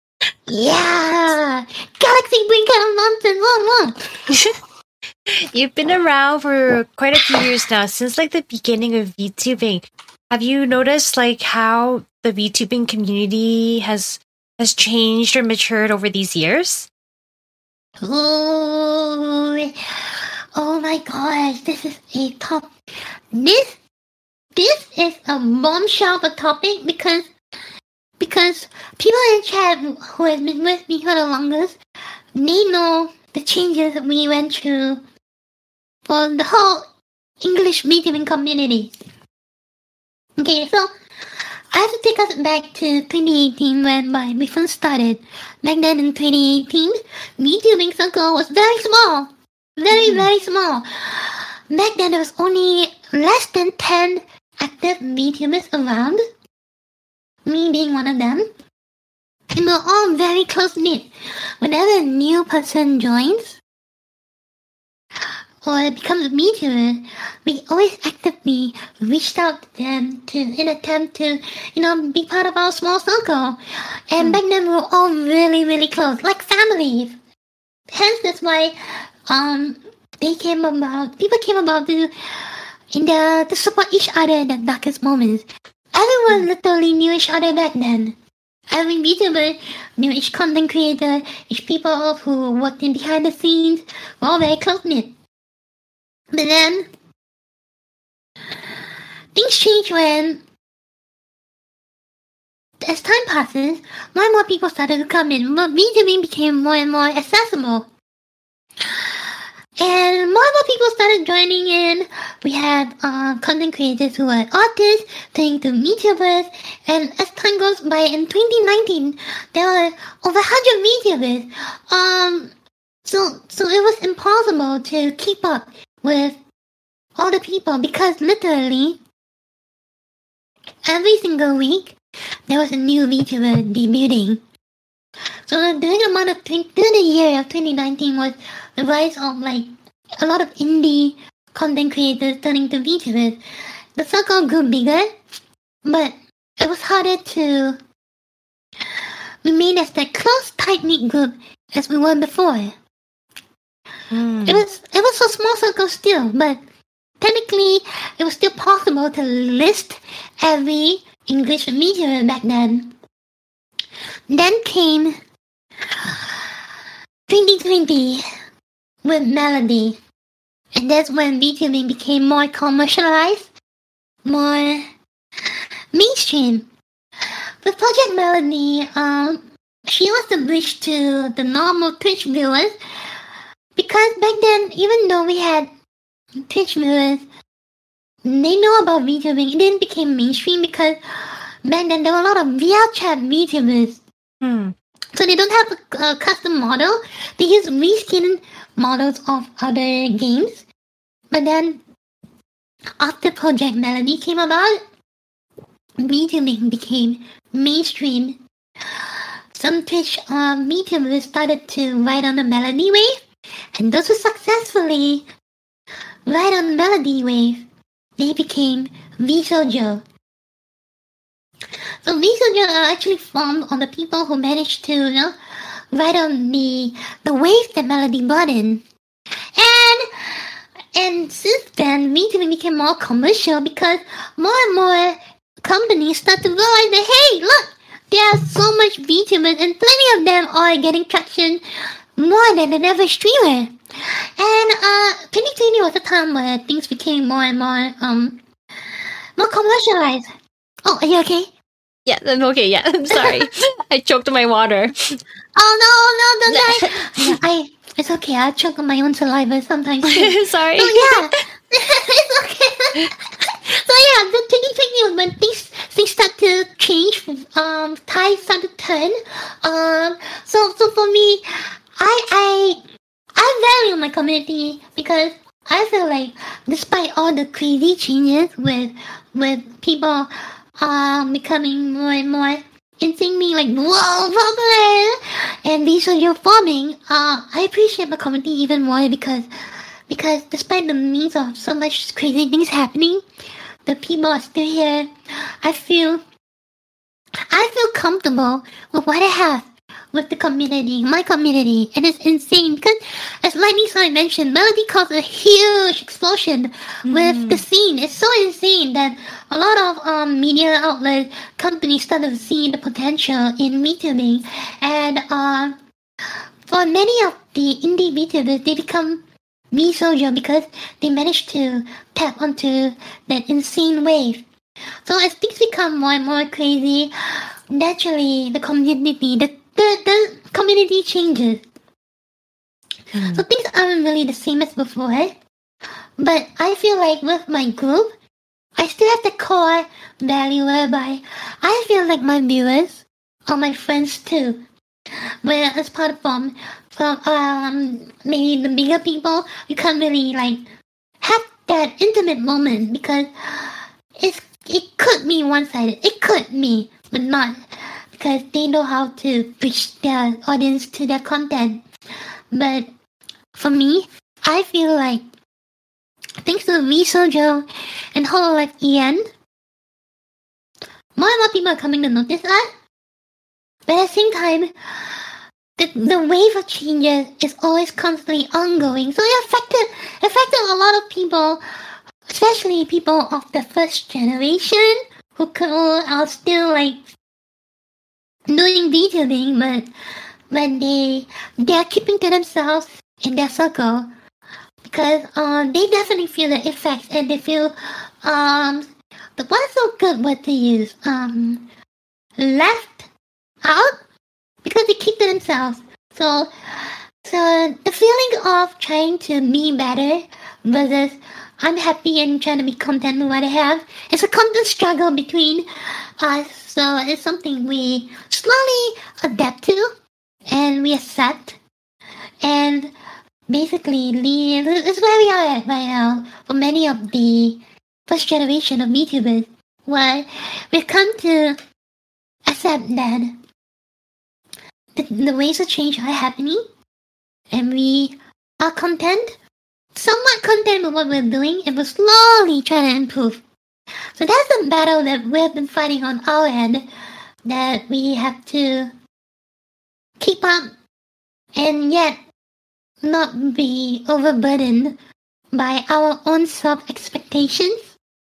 Yeah, galaxy brain kind of nonsense. You've been around for quite a few years now, since like the beginning of VTubing. Have you noticed like how the VTubing community has changed or matured over these years? Oh my gosh, this is a top. This is a bombshell of a topic because people in chat who have been with me for the longest, they know the changes that we went through for the whole English VTubing community. Okay, so I have to take us back to 2018 when we first started. Back then in 2018, VTubing circle was very small. Very small. Back then there was only less than 10 active VTubers around. Me being one of them. And we're all very close-knit. Whenever a new person joins or becomes a VTuber, we always actively reached out to them in attempt to, be part of our small circle. And back then we were all really close, like family. Hence that's why people came about to support each other in the darkest moments. Everyone literally knew each other back then. Every VTuber knew each content creator, each people who worked in behind the scenes, were all very close-knit. But then, things change when, as time passes, more and more people started to come in, but VTubing became more and more accessible. And more and more people started joining in. We had content creators who were artists turning to VTubers, and as time goes by, in 2019, there were over 100 VTubers. So it was impossible to keep up with all the people because literally every single week there was a new VTuber debuting. So during the year of 2019 was the rise of like a lot of indie content creators turning to VTubers. The circle grew bigger, but it was harder to remain as that close, tight-knit group as we were before. It was a small circle still, but technically it was still possible to list every English VTuber back then. Then came 2020 with Melody, and that's when VTubing became more commercialized, more mainstream. With Project Melody, she was the bridge to the normal Twitch viewers, because back then, even though we had Twitch viewers, they know about VTubing. It didn't become mainstream because back then there were a lot of VR chat VTubers. So they don't have a custom model. They use reskin models of other games. But then, after Project Melody came about, VTubing became mainstream. Some Twitch VTubers started to ride on the Melody wave, and those who successfully right on Melody Wave, they became VSojo. So VSojo are actually formed on the people who managed to, ride on the wave that Melody brought in. And since then, VTuber became more commercial because more and more companies start to realize that, hey, look, there are so much VTubers and plenty of them are getting traction more than an average streamer. And 2020 was a time where things became more and more commercialized. Oh, are you okay? Yeah, I'm okay. Yeah, I'm sorry. I choked on my water. Oh no, don't die. It's okay. I choke on my own saliva sometimes too. Sorry. So yeah, it's okay. So yeah, the 2020 was when things start to change. Tides start to turn. So for me, I value my community because I feel like despite all the crazy changes with people becoming more and more insanely like whoa popular and VSojo forming, I appreciate my community even more because despite the means of so much crazy things happening, the people are still here. I feel comfortable with what I have with the community, my community, and it's insane because, as Lightning Side mentioned, Melody caused a huge explosion with the scene. It's so insane that a lot of media outlet companies started seeing the potential in VTubing, and for many of the indie VTubers, they become VSojo because they managed to tap onto that insane wave. So as things become more and more crazy, naturally the community, the community changes. So things aren't really the same as before. But I feel like with my group, I still have the core value whereby I feel like my viewers are my friends too. Where as part from maybe the bigger people, you can't really like have that intimate moment because it could be one-sided. It could be, but not. Because they know how to reach their audience to their content. But for me, I feel like thanks to VSojo and Hololive EN, more and more people are coming to notice us. But at the same time, the wave of changes is always constantly ongoing. So it affected a lot of people, especially people of the first generation who are still like doing VTubing, but they are keeping to themselves in their circle because they definitely feel the effects and they feel what's a good word to use, left out because they keep to themselves. So the feeling of trying to be better versus I'm happy and trying to be content with what I have, it's a constant struggle between us. So it's something we slowly adapt to and we accept. And basically, it's where we are at right now for many of the first generation of VTubers, where we've come to accept that the ways of change are happening and we are somewhat content with what we're doing and we're slowly trying to improve. So that's the battle that we've been fighting on our end, that we have to keep up and yet not be overburdened by our own self-expectations.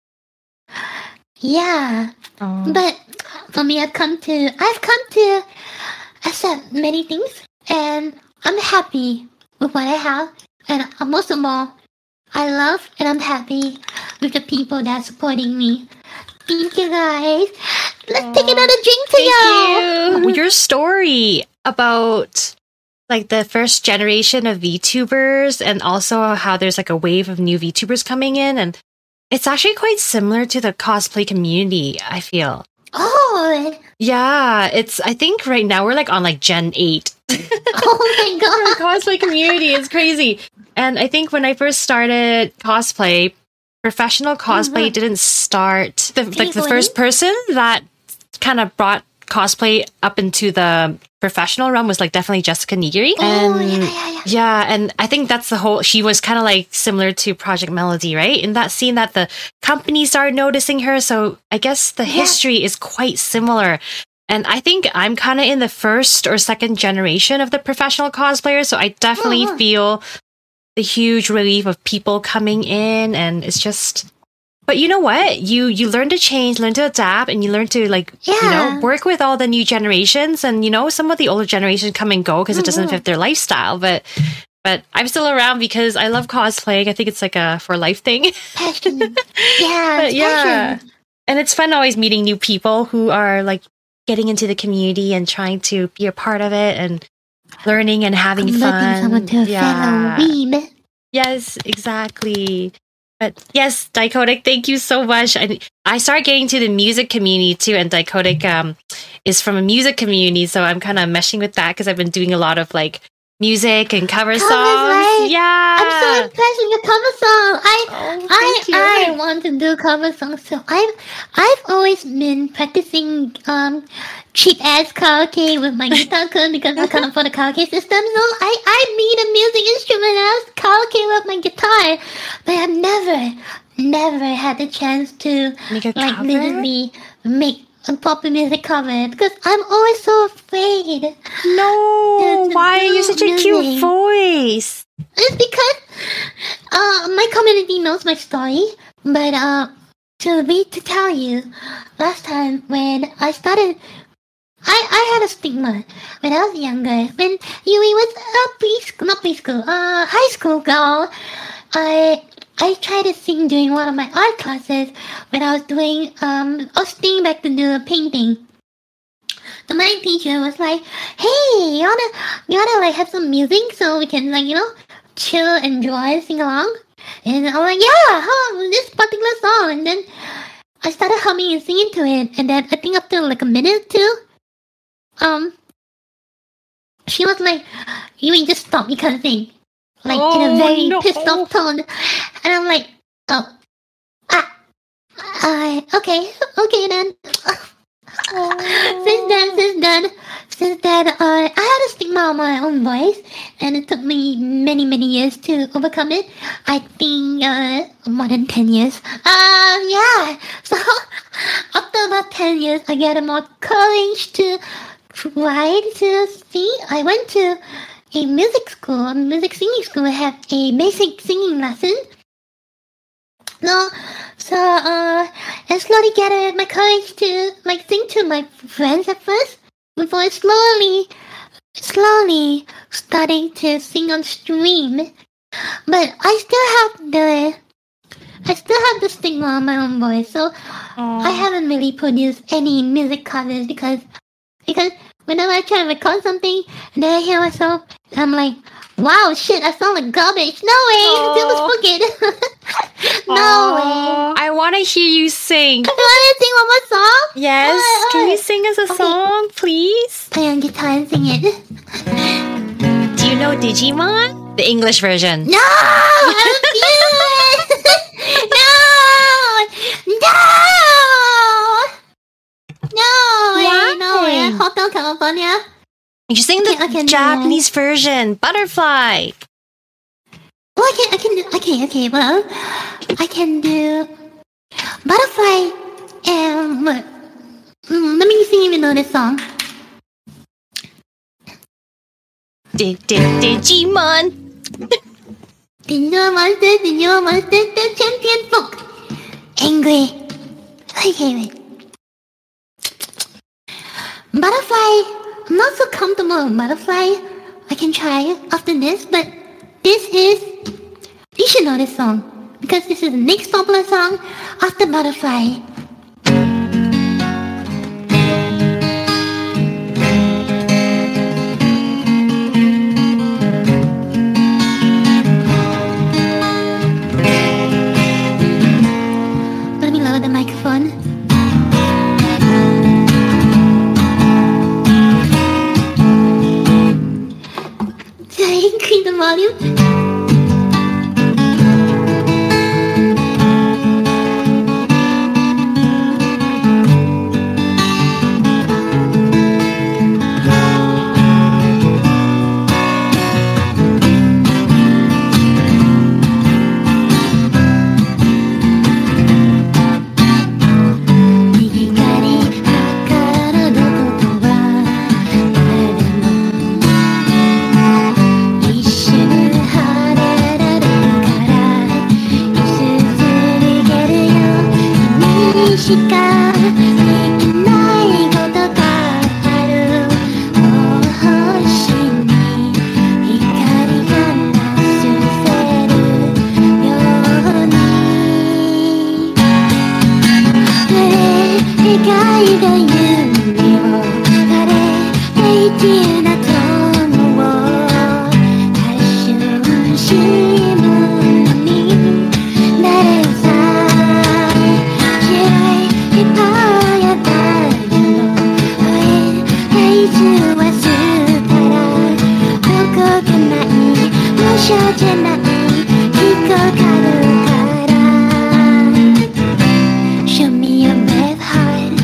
Yeah. But for me, I've come to accept many things and I'm happy with what I have. And most of all, I love and I'm happy with the people that are supporting me. Thank you guys. Let's take another drink together. Your story about like the first generation of VTubers and also how there's like a wave of new VTubers coming in, and it's actually quite similar to the cosplay community, I feel. Oh. Yeah, I think right now we're like on like Gen 8. Oh my god. The cosplay community is crazy. And I think when I first started cosplay, professional cosplay didn't start. The first person that kind of brought cosplay up into the professional realm was like definitely Jessica Nigiri. And I think that's the whole, she was kind of like similar to Project Melody, right? In that scene that the company started noticing her. So I guess the history is quite similar. And I think I'm kind of in the first or second generation of the professional cosplayer. So I definitely feel the huge relief of people coming in, and it's just, but you know what? You learn to change, learn to adapt, and you learn to work with all the new generations. And some of the older generations come and go because it doesn't fit their lifestyle. But I'm still around because I love cosplaying. I think it's like a for life thing. Passion. Passion. And it's fun always meeting new people who are like getting into the community and trying to be a part of it and learning and having fun. Someone to a fellow weeb. Yes, exactly. But yes, Dichotic, thank you so much. I started getting to the music community too, and Dichotic is from a music community, so I'm kind of meshing with that because I've been doing a lot of like music and cover songs. Right? Yeah, I'm so impressed with your cover song. I want to do cover songs too. I've always been practicing cheap ass karaoke with my guitar because I can't afford a karaoke system. So I need a music instrument. I was karaoke with my guitar, but I've never had the chance to literally make a pop music cover because I'm always so afraid. No, why are you such a cute voice? It's because my community knows my story, but to tell you, last time when I started, I had a stigma when I was younger. When Yui was high school girl, I tried to sing during one of my art classes when I was staying back to do a painting. So my teacher was like, "Hey, you wanna like have some music so we can chill, enjoy, sing along?" And I'm like, "Yeah, this particular song." And then I started humming and singing to it, and then I think after like a minute or two, she was like, "You just stop, you can't sing." Like in a very pissed off tone, and I'm like, okay then. Since then, I had a stigma on my own voice, and it took me many years to overcome it. I think more than 10 years. So after about 10 years, I get more courage to try to sing. I went to a music singing school. I have a basic singing lesson. So I slowly gathered my courage to sing to my friends at first, before slowly starting to sing on stream. But I still have the stigma on my own voice, so I haven't really produced any music covers because whenever I try to record something and then I hear myself, I'm like, wow, shit, I sound like garbage. No way, it was forget. No way. I want to hear you sing. You want to sing one more song? Yes. Can you sing us a song, please? Play on guitar and sing it. Do you know Digimon? The English version. No! I refuse! No way. Hotel California. You should sing the Japanese version, Butterfly. Well, I can do Butterfly and what? Let me see if you know this song. Digimon. Digimon Monster, the champion folk. Angry. Okay, wait. Butterfly. I'm not so comfortable with Butterfly. I can try after this, but you should know this song, because this is the next popular song after Butterfly. Let me lower the microphone. Increase the volume. しかできないことがある星に光が照せるように描いた夢を晴れ平気な友を一瞬しむになれるさ白い日パや太陽の上平地はしたらどこかない無償じゃない引っかかるから Show me your best heart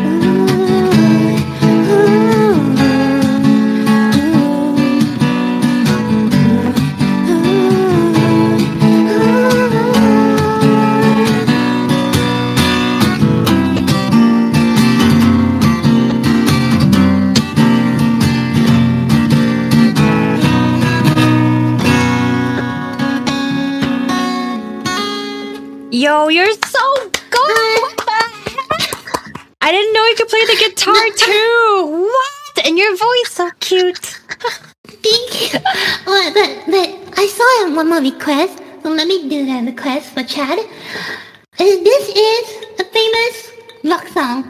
Yo, you're so good! What the heck? I didn't know you could play the guitar too! What? And your voice so cute. Thank you. But I saw one more request, so let me do that request for Chad. This is a famous rock song.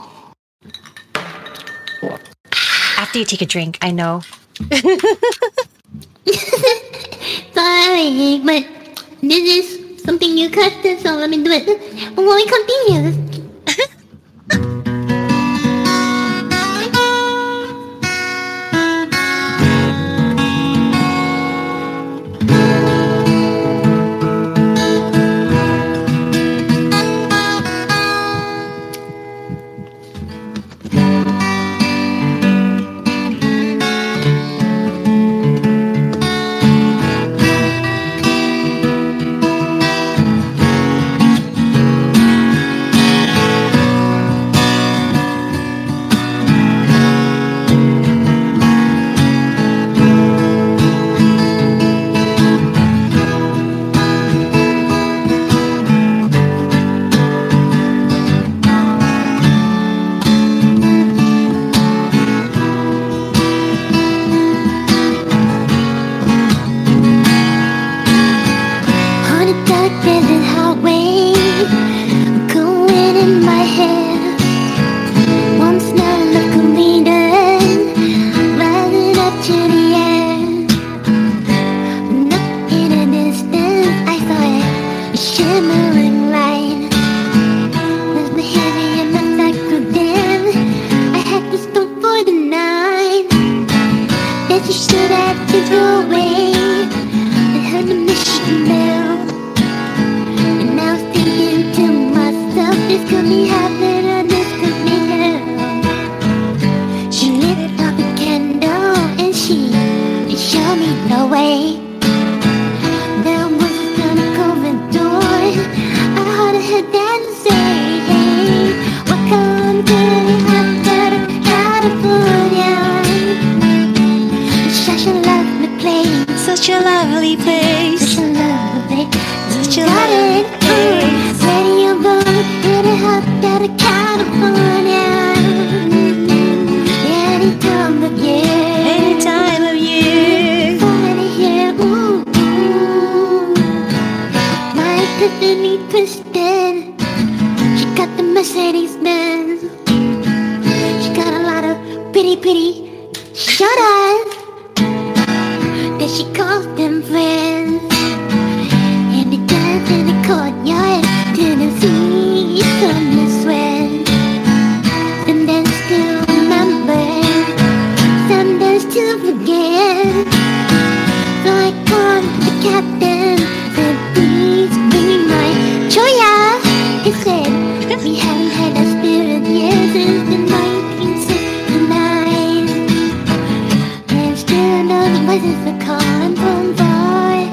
After you take a drink, I know. Sorry, but this is something you requested, so let me do it. When we continue. Such a lovely place. Such a lovely place. Such a lovely place. Radio boy, really hot out of California. Any time of year. Any time of year. Finally here, ooh, ooh. My Tiffany twisted. She got the Mercedes Benz. She got a lot of pretty shut eyes. That she calls them friends. And it dance in the courtyard till the sea from the sweat. Some dance to remember, some dance to forget. So I called the captain, said please bring me my choya. He said we haven't had a spirit yet since the 1969. And still those voices are calling from far.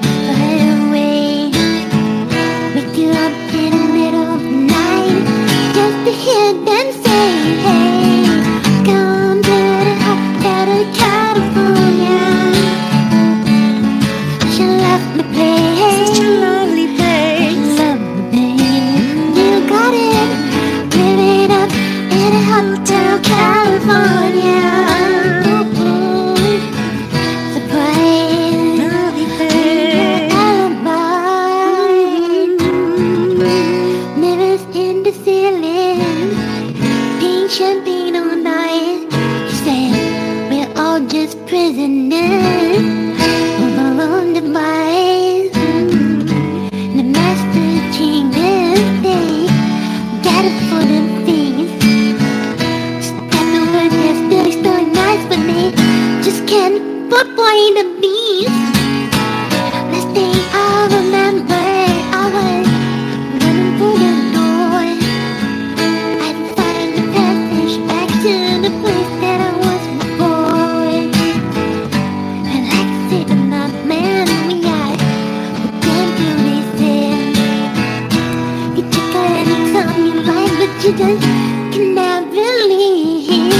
you just cannot believe.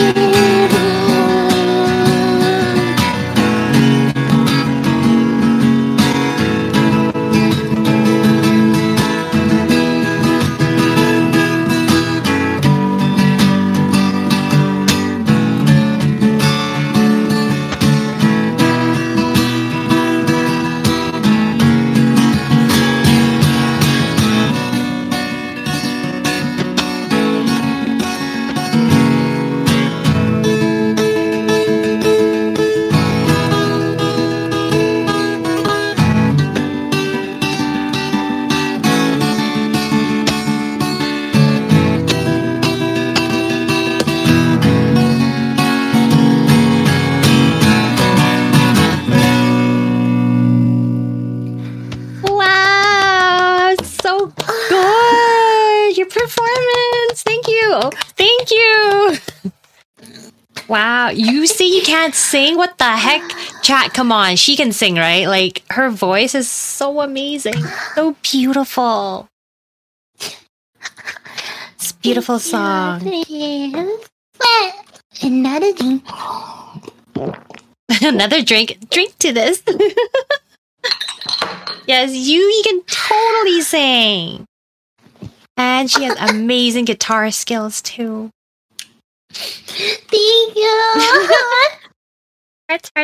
Wow, so good. Your performance. Thank you. Thank you. Wow, you say you can't sing? What the heck? Chat, come on. She can sing, right? Like, her voice is so amazing. So beautiful. It's a beautiful song. Another drink. Another drink. Drink to this. Yes, you can totally sing. And she has amazing guitar skills too. Thank you. Hearts.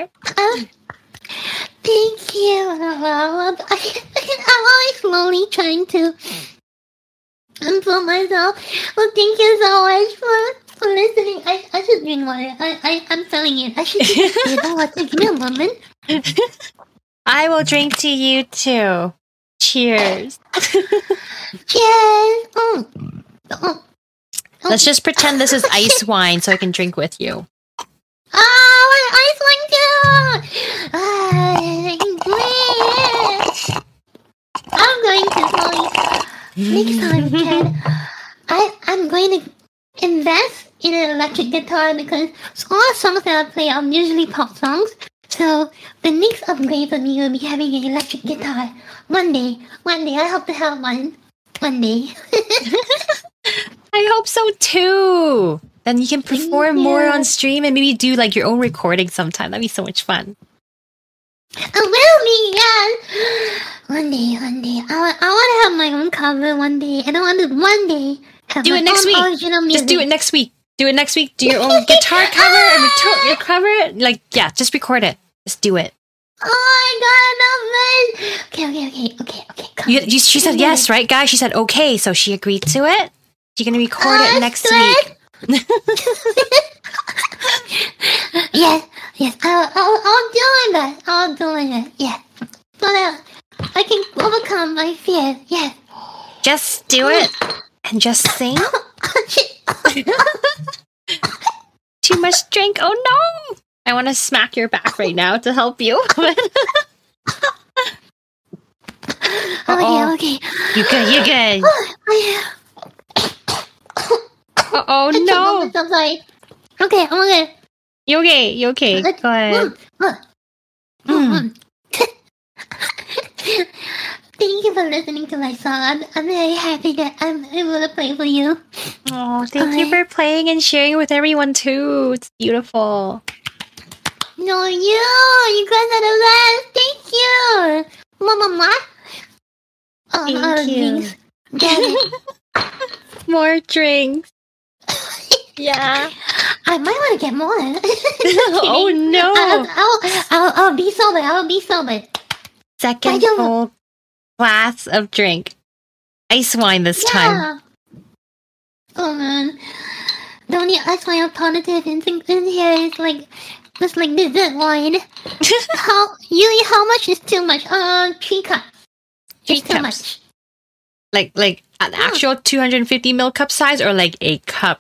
Thank you. I'm always slowly trying to improve myself. Well, thank you so much for listening. I should drink water. I'm feeling it. I should drink water. Give me a moment. I will drink to you too. Cheers. Cheers. Let's just pretend this is ice wine so I can drink with you. Ice wine too. Great. I'm going to slowly. Next time, Ken, I'm going to invest in an electric guitar because all the songs that I play are usually pop songs. So the next upgrade for me will be having an electric guitar. One day, I hope to have one. One day. I hope so too. Then you can perform more on stream and maybe do like your own recording sometime. That'd be so much fun. It will be, yeah. One day. I want to have my own cover one day. And I want to one day have do my it next own week. original music. Just do it next week. Do it next week. Do your own guitar cover and your cover. Like, yeah, just record it. Just do it. Oh my god, I love it. Okay. She said yes, right, guys? She said okay, so she agreed to it. She's gonna record it next week. Yes, I'll do it. Yeah, so that I can overcome my fear. Yes. Just do it and just sing. Too much drink. Oh no! I want to smack your back right now to help you. Okay. You good. Oh no! I'm sorry. Okay, I'm okay. You okay? Go ahead. Thank you for listening to my song. I'm very happy that I'm able to play for you. Oh, thank you for playing and sharing with everyone too. It's beautiful. No, you guys are the best. Thank you. Mama. Thank you. Drinks. More drinks. Yeah. I might want to get more. Oh no. I'll be sober. Second full glass of drink. Ice wine this time. Oh man. The only ice wine alternative in here is like just like dessert wine. How much is too much? 3 cups. It's too much. Like an actual 250 ml cup size or like a cup?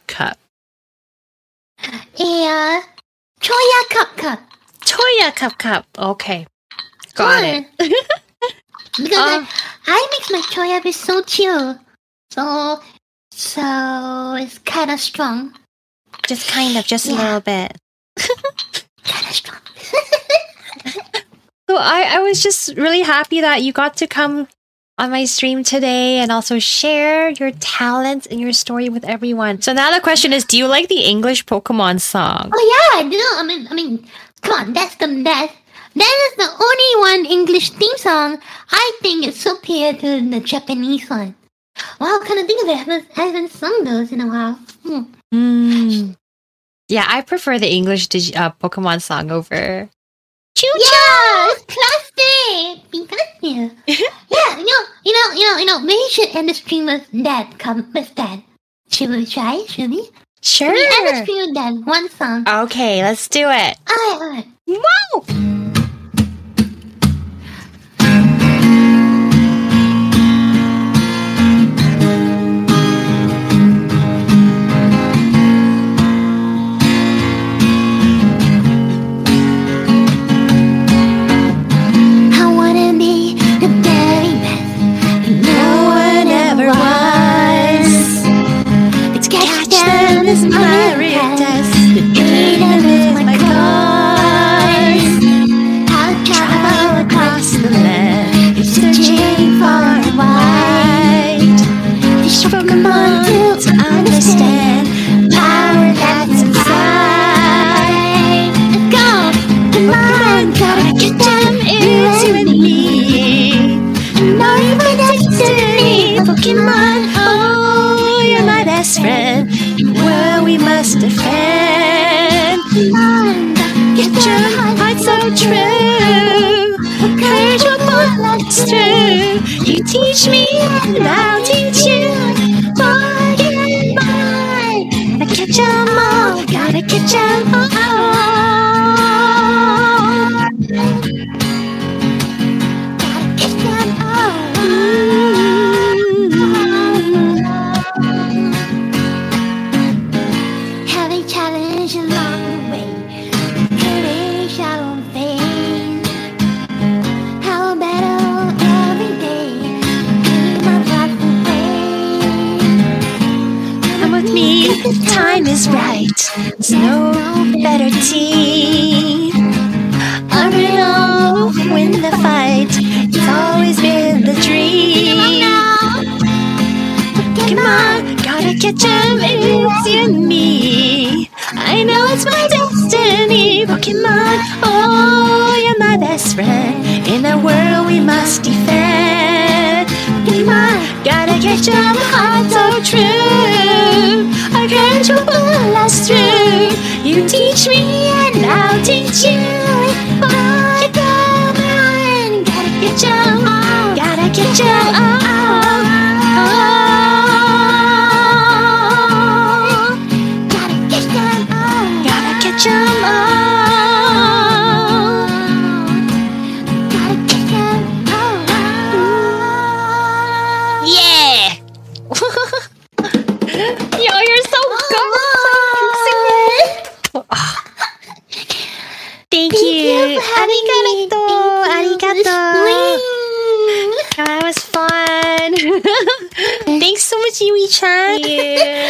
A Choya cup. Choya cup. Okay. Got it. Because I mix my choya with soju. So it's kind of strong. Just a little bit. Kind of strong. So I was just really happy that you got to come on my stream today and also share your talents and your story with everyone. So now the question is, do you like the English Pokemon song? Oh yeah, I do. I mean, come on, that is the only one English theme song I think is superior to the Japanese one. Wow, kind of think of it. I haven't sung those in a while. Yeah, I prefer the English Pokemon song over Choo-choo. Yeah, it's classic. Pikachu. Yeah, you know. Maybe we should end the stream with that. With that. Should we try? Should we? Sure. Should we end the stream with that one song? Okay, let's do it. Alright. Whoa! Is my real test. The freedom is my cause. I'll travel across the land, searching far and wide. Fish Pokemon to understand power that's inside. Let's go! Come on, gotta get them. It's you and me. Knowing my destiny, Pokemon. Oh, you're my best friend. Well, we must defend. Get your heart so true. Courage will pull us through. You teach me, and I'll teach you. Pokemon, gotta catch 'em all. Gotta catch 'em all. Gotta catch 'em all. Challenge along the way, courage I won't fade. How battle every day, keep my thoughts away. Come with me, the time is right. There's no better team. Arm in all, win the fight. It's always been the dream. Come on, gotta catch 'em, it's you and me. I know it's my destiny, Pokemon. Oh, you're my best friend. In a world we must defend. Pokemon, gotta catch 'em, heart so true. Our courage will pull us through. You teach me and I'll teach you. Pokemon, gotta catch 'em all. Gotta catch 'em all. Catch 'em all. Gotta catch 'em all. Yeah! Yo, you're so good. Thank you. Arigato. Arigato. That was fun. Thanks so much, Yui-chan.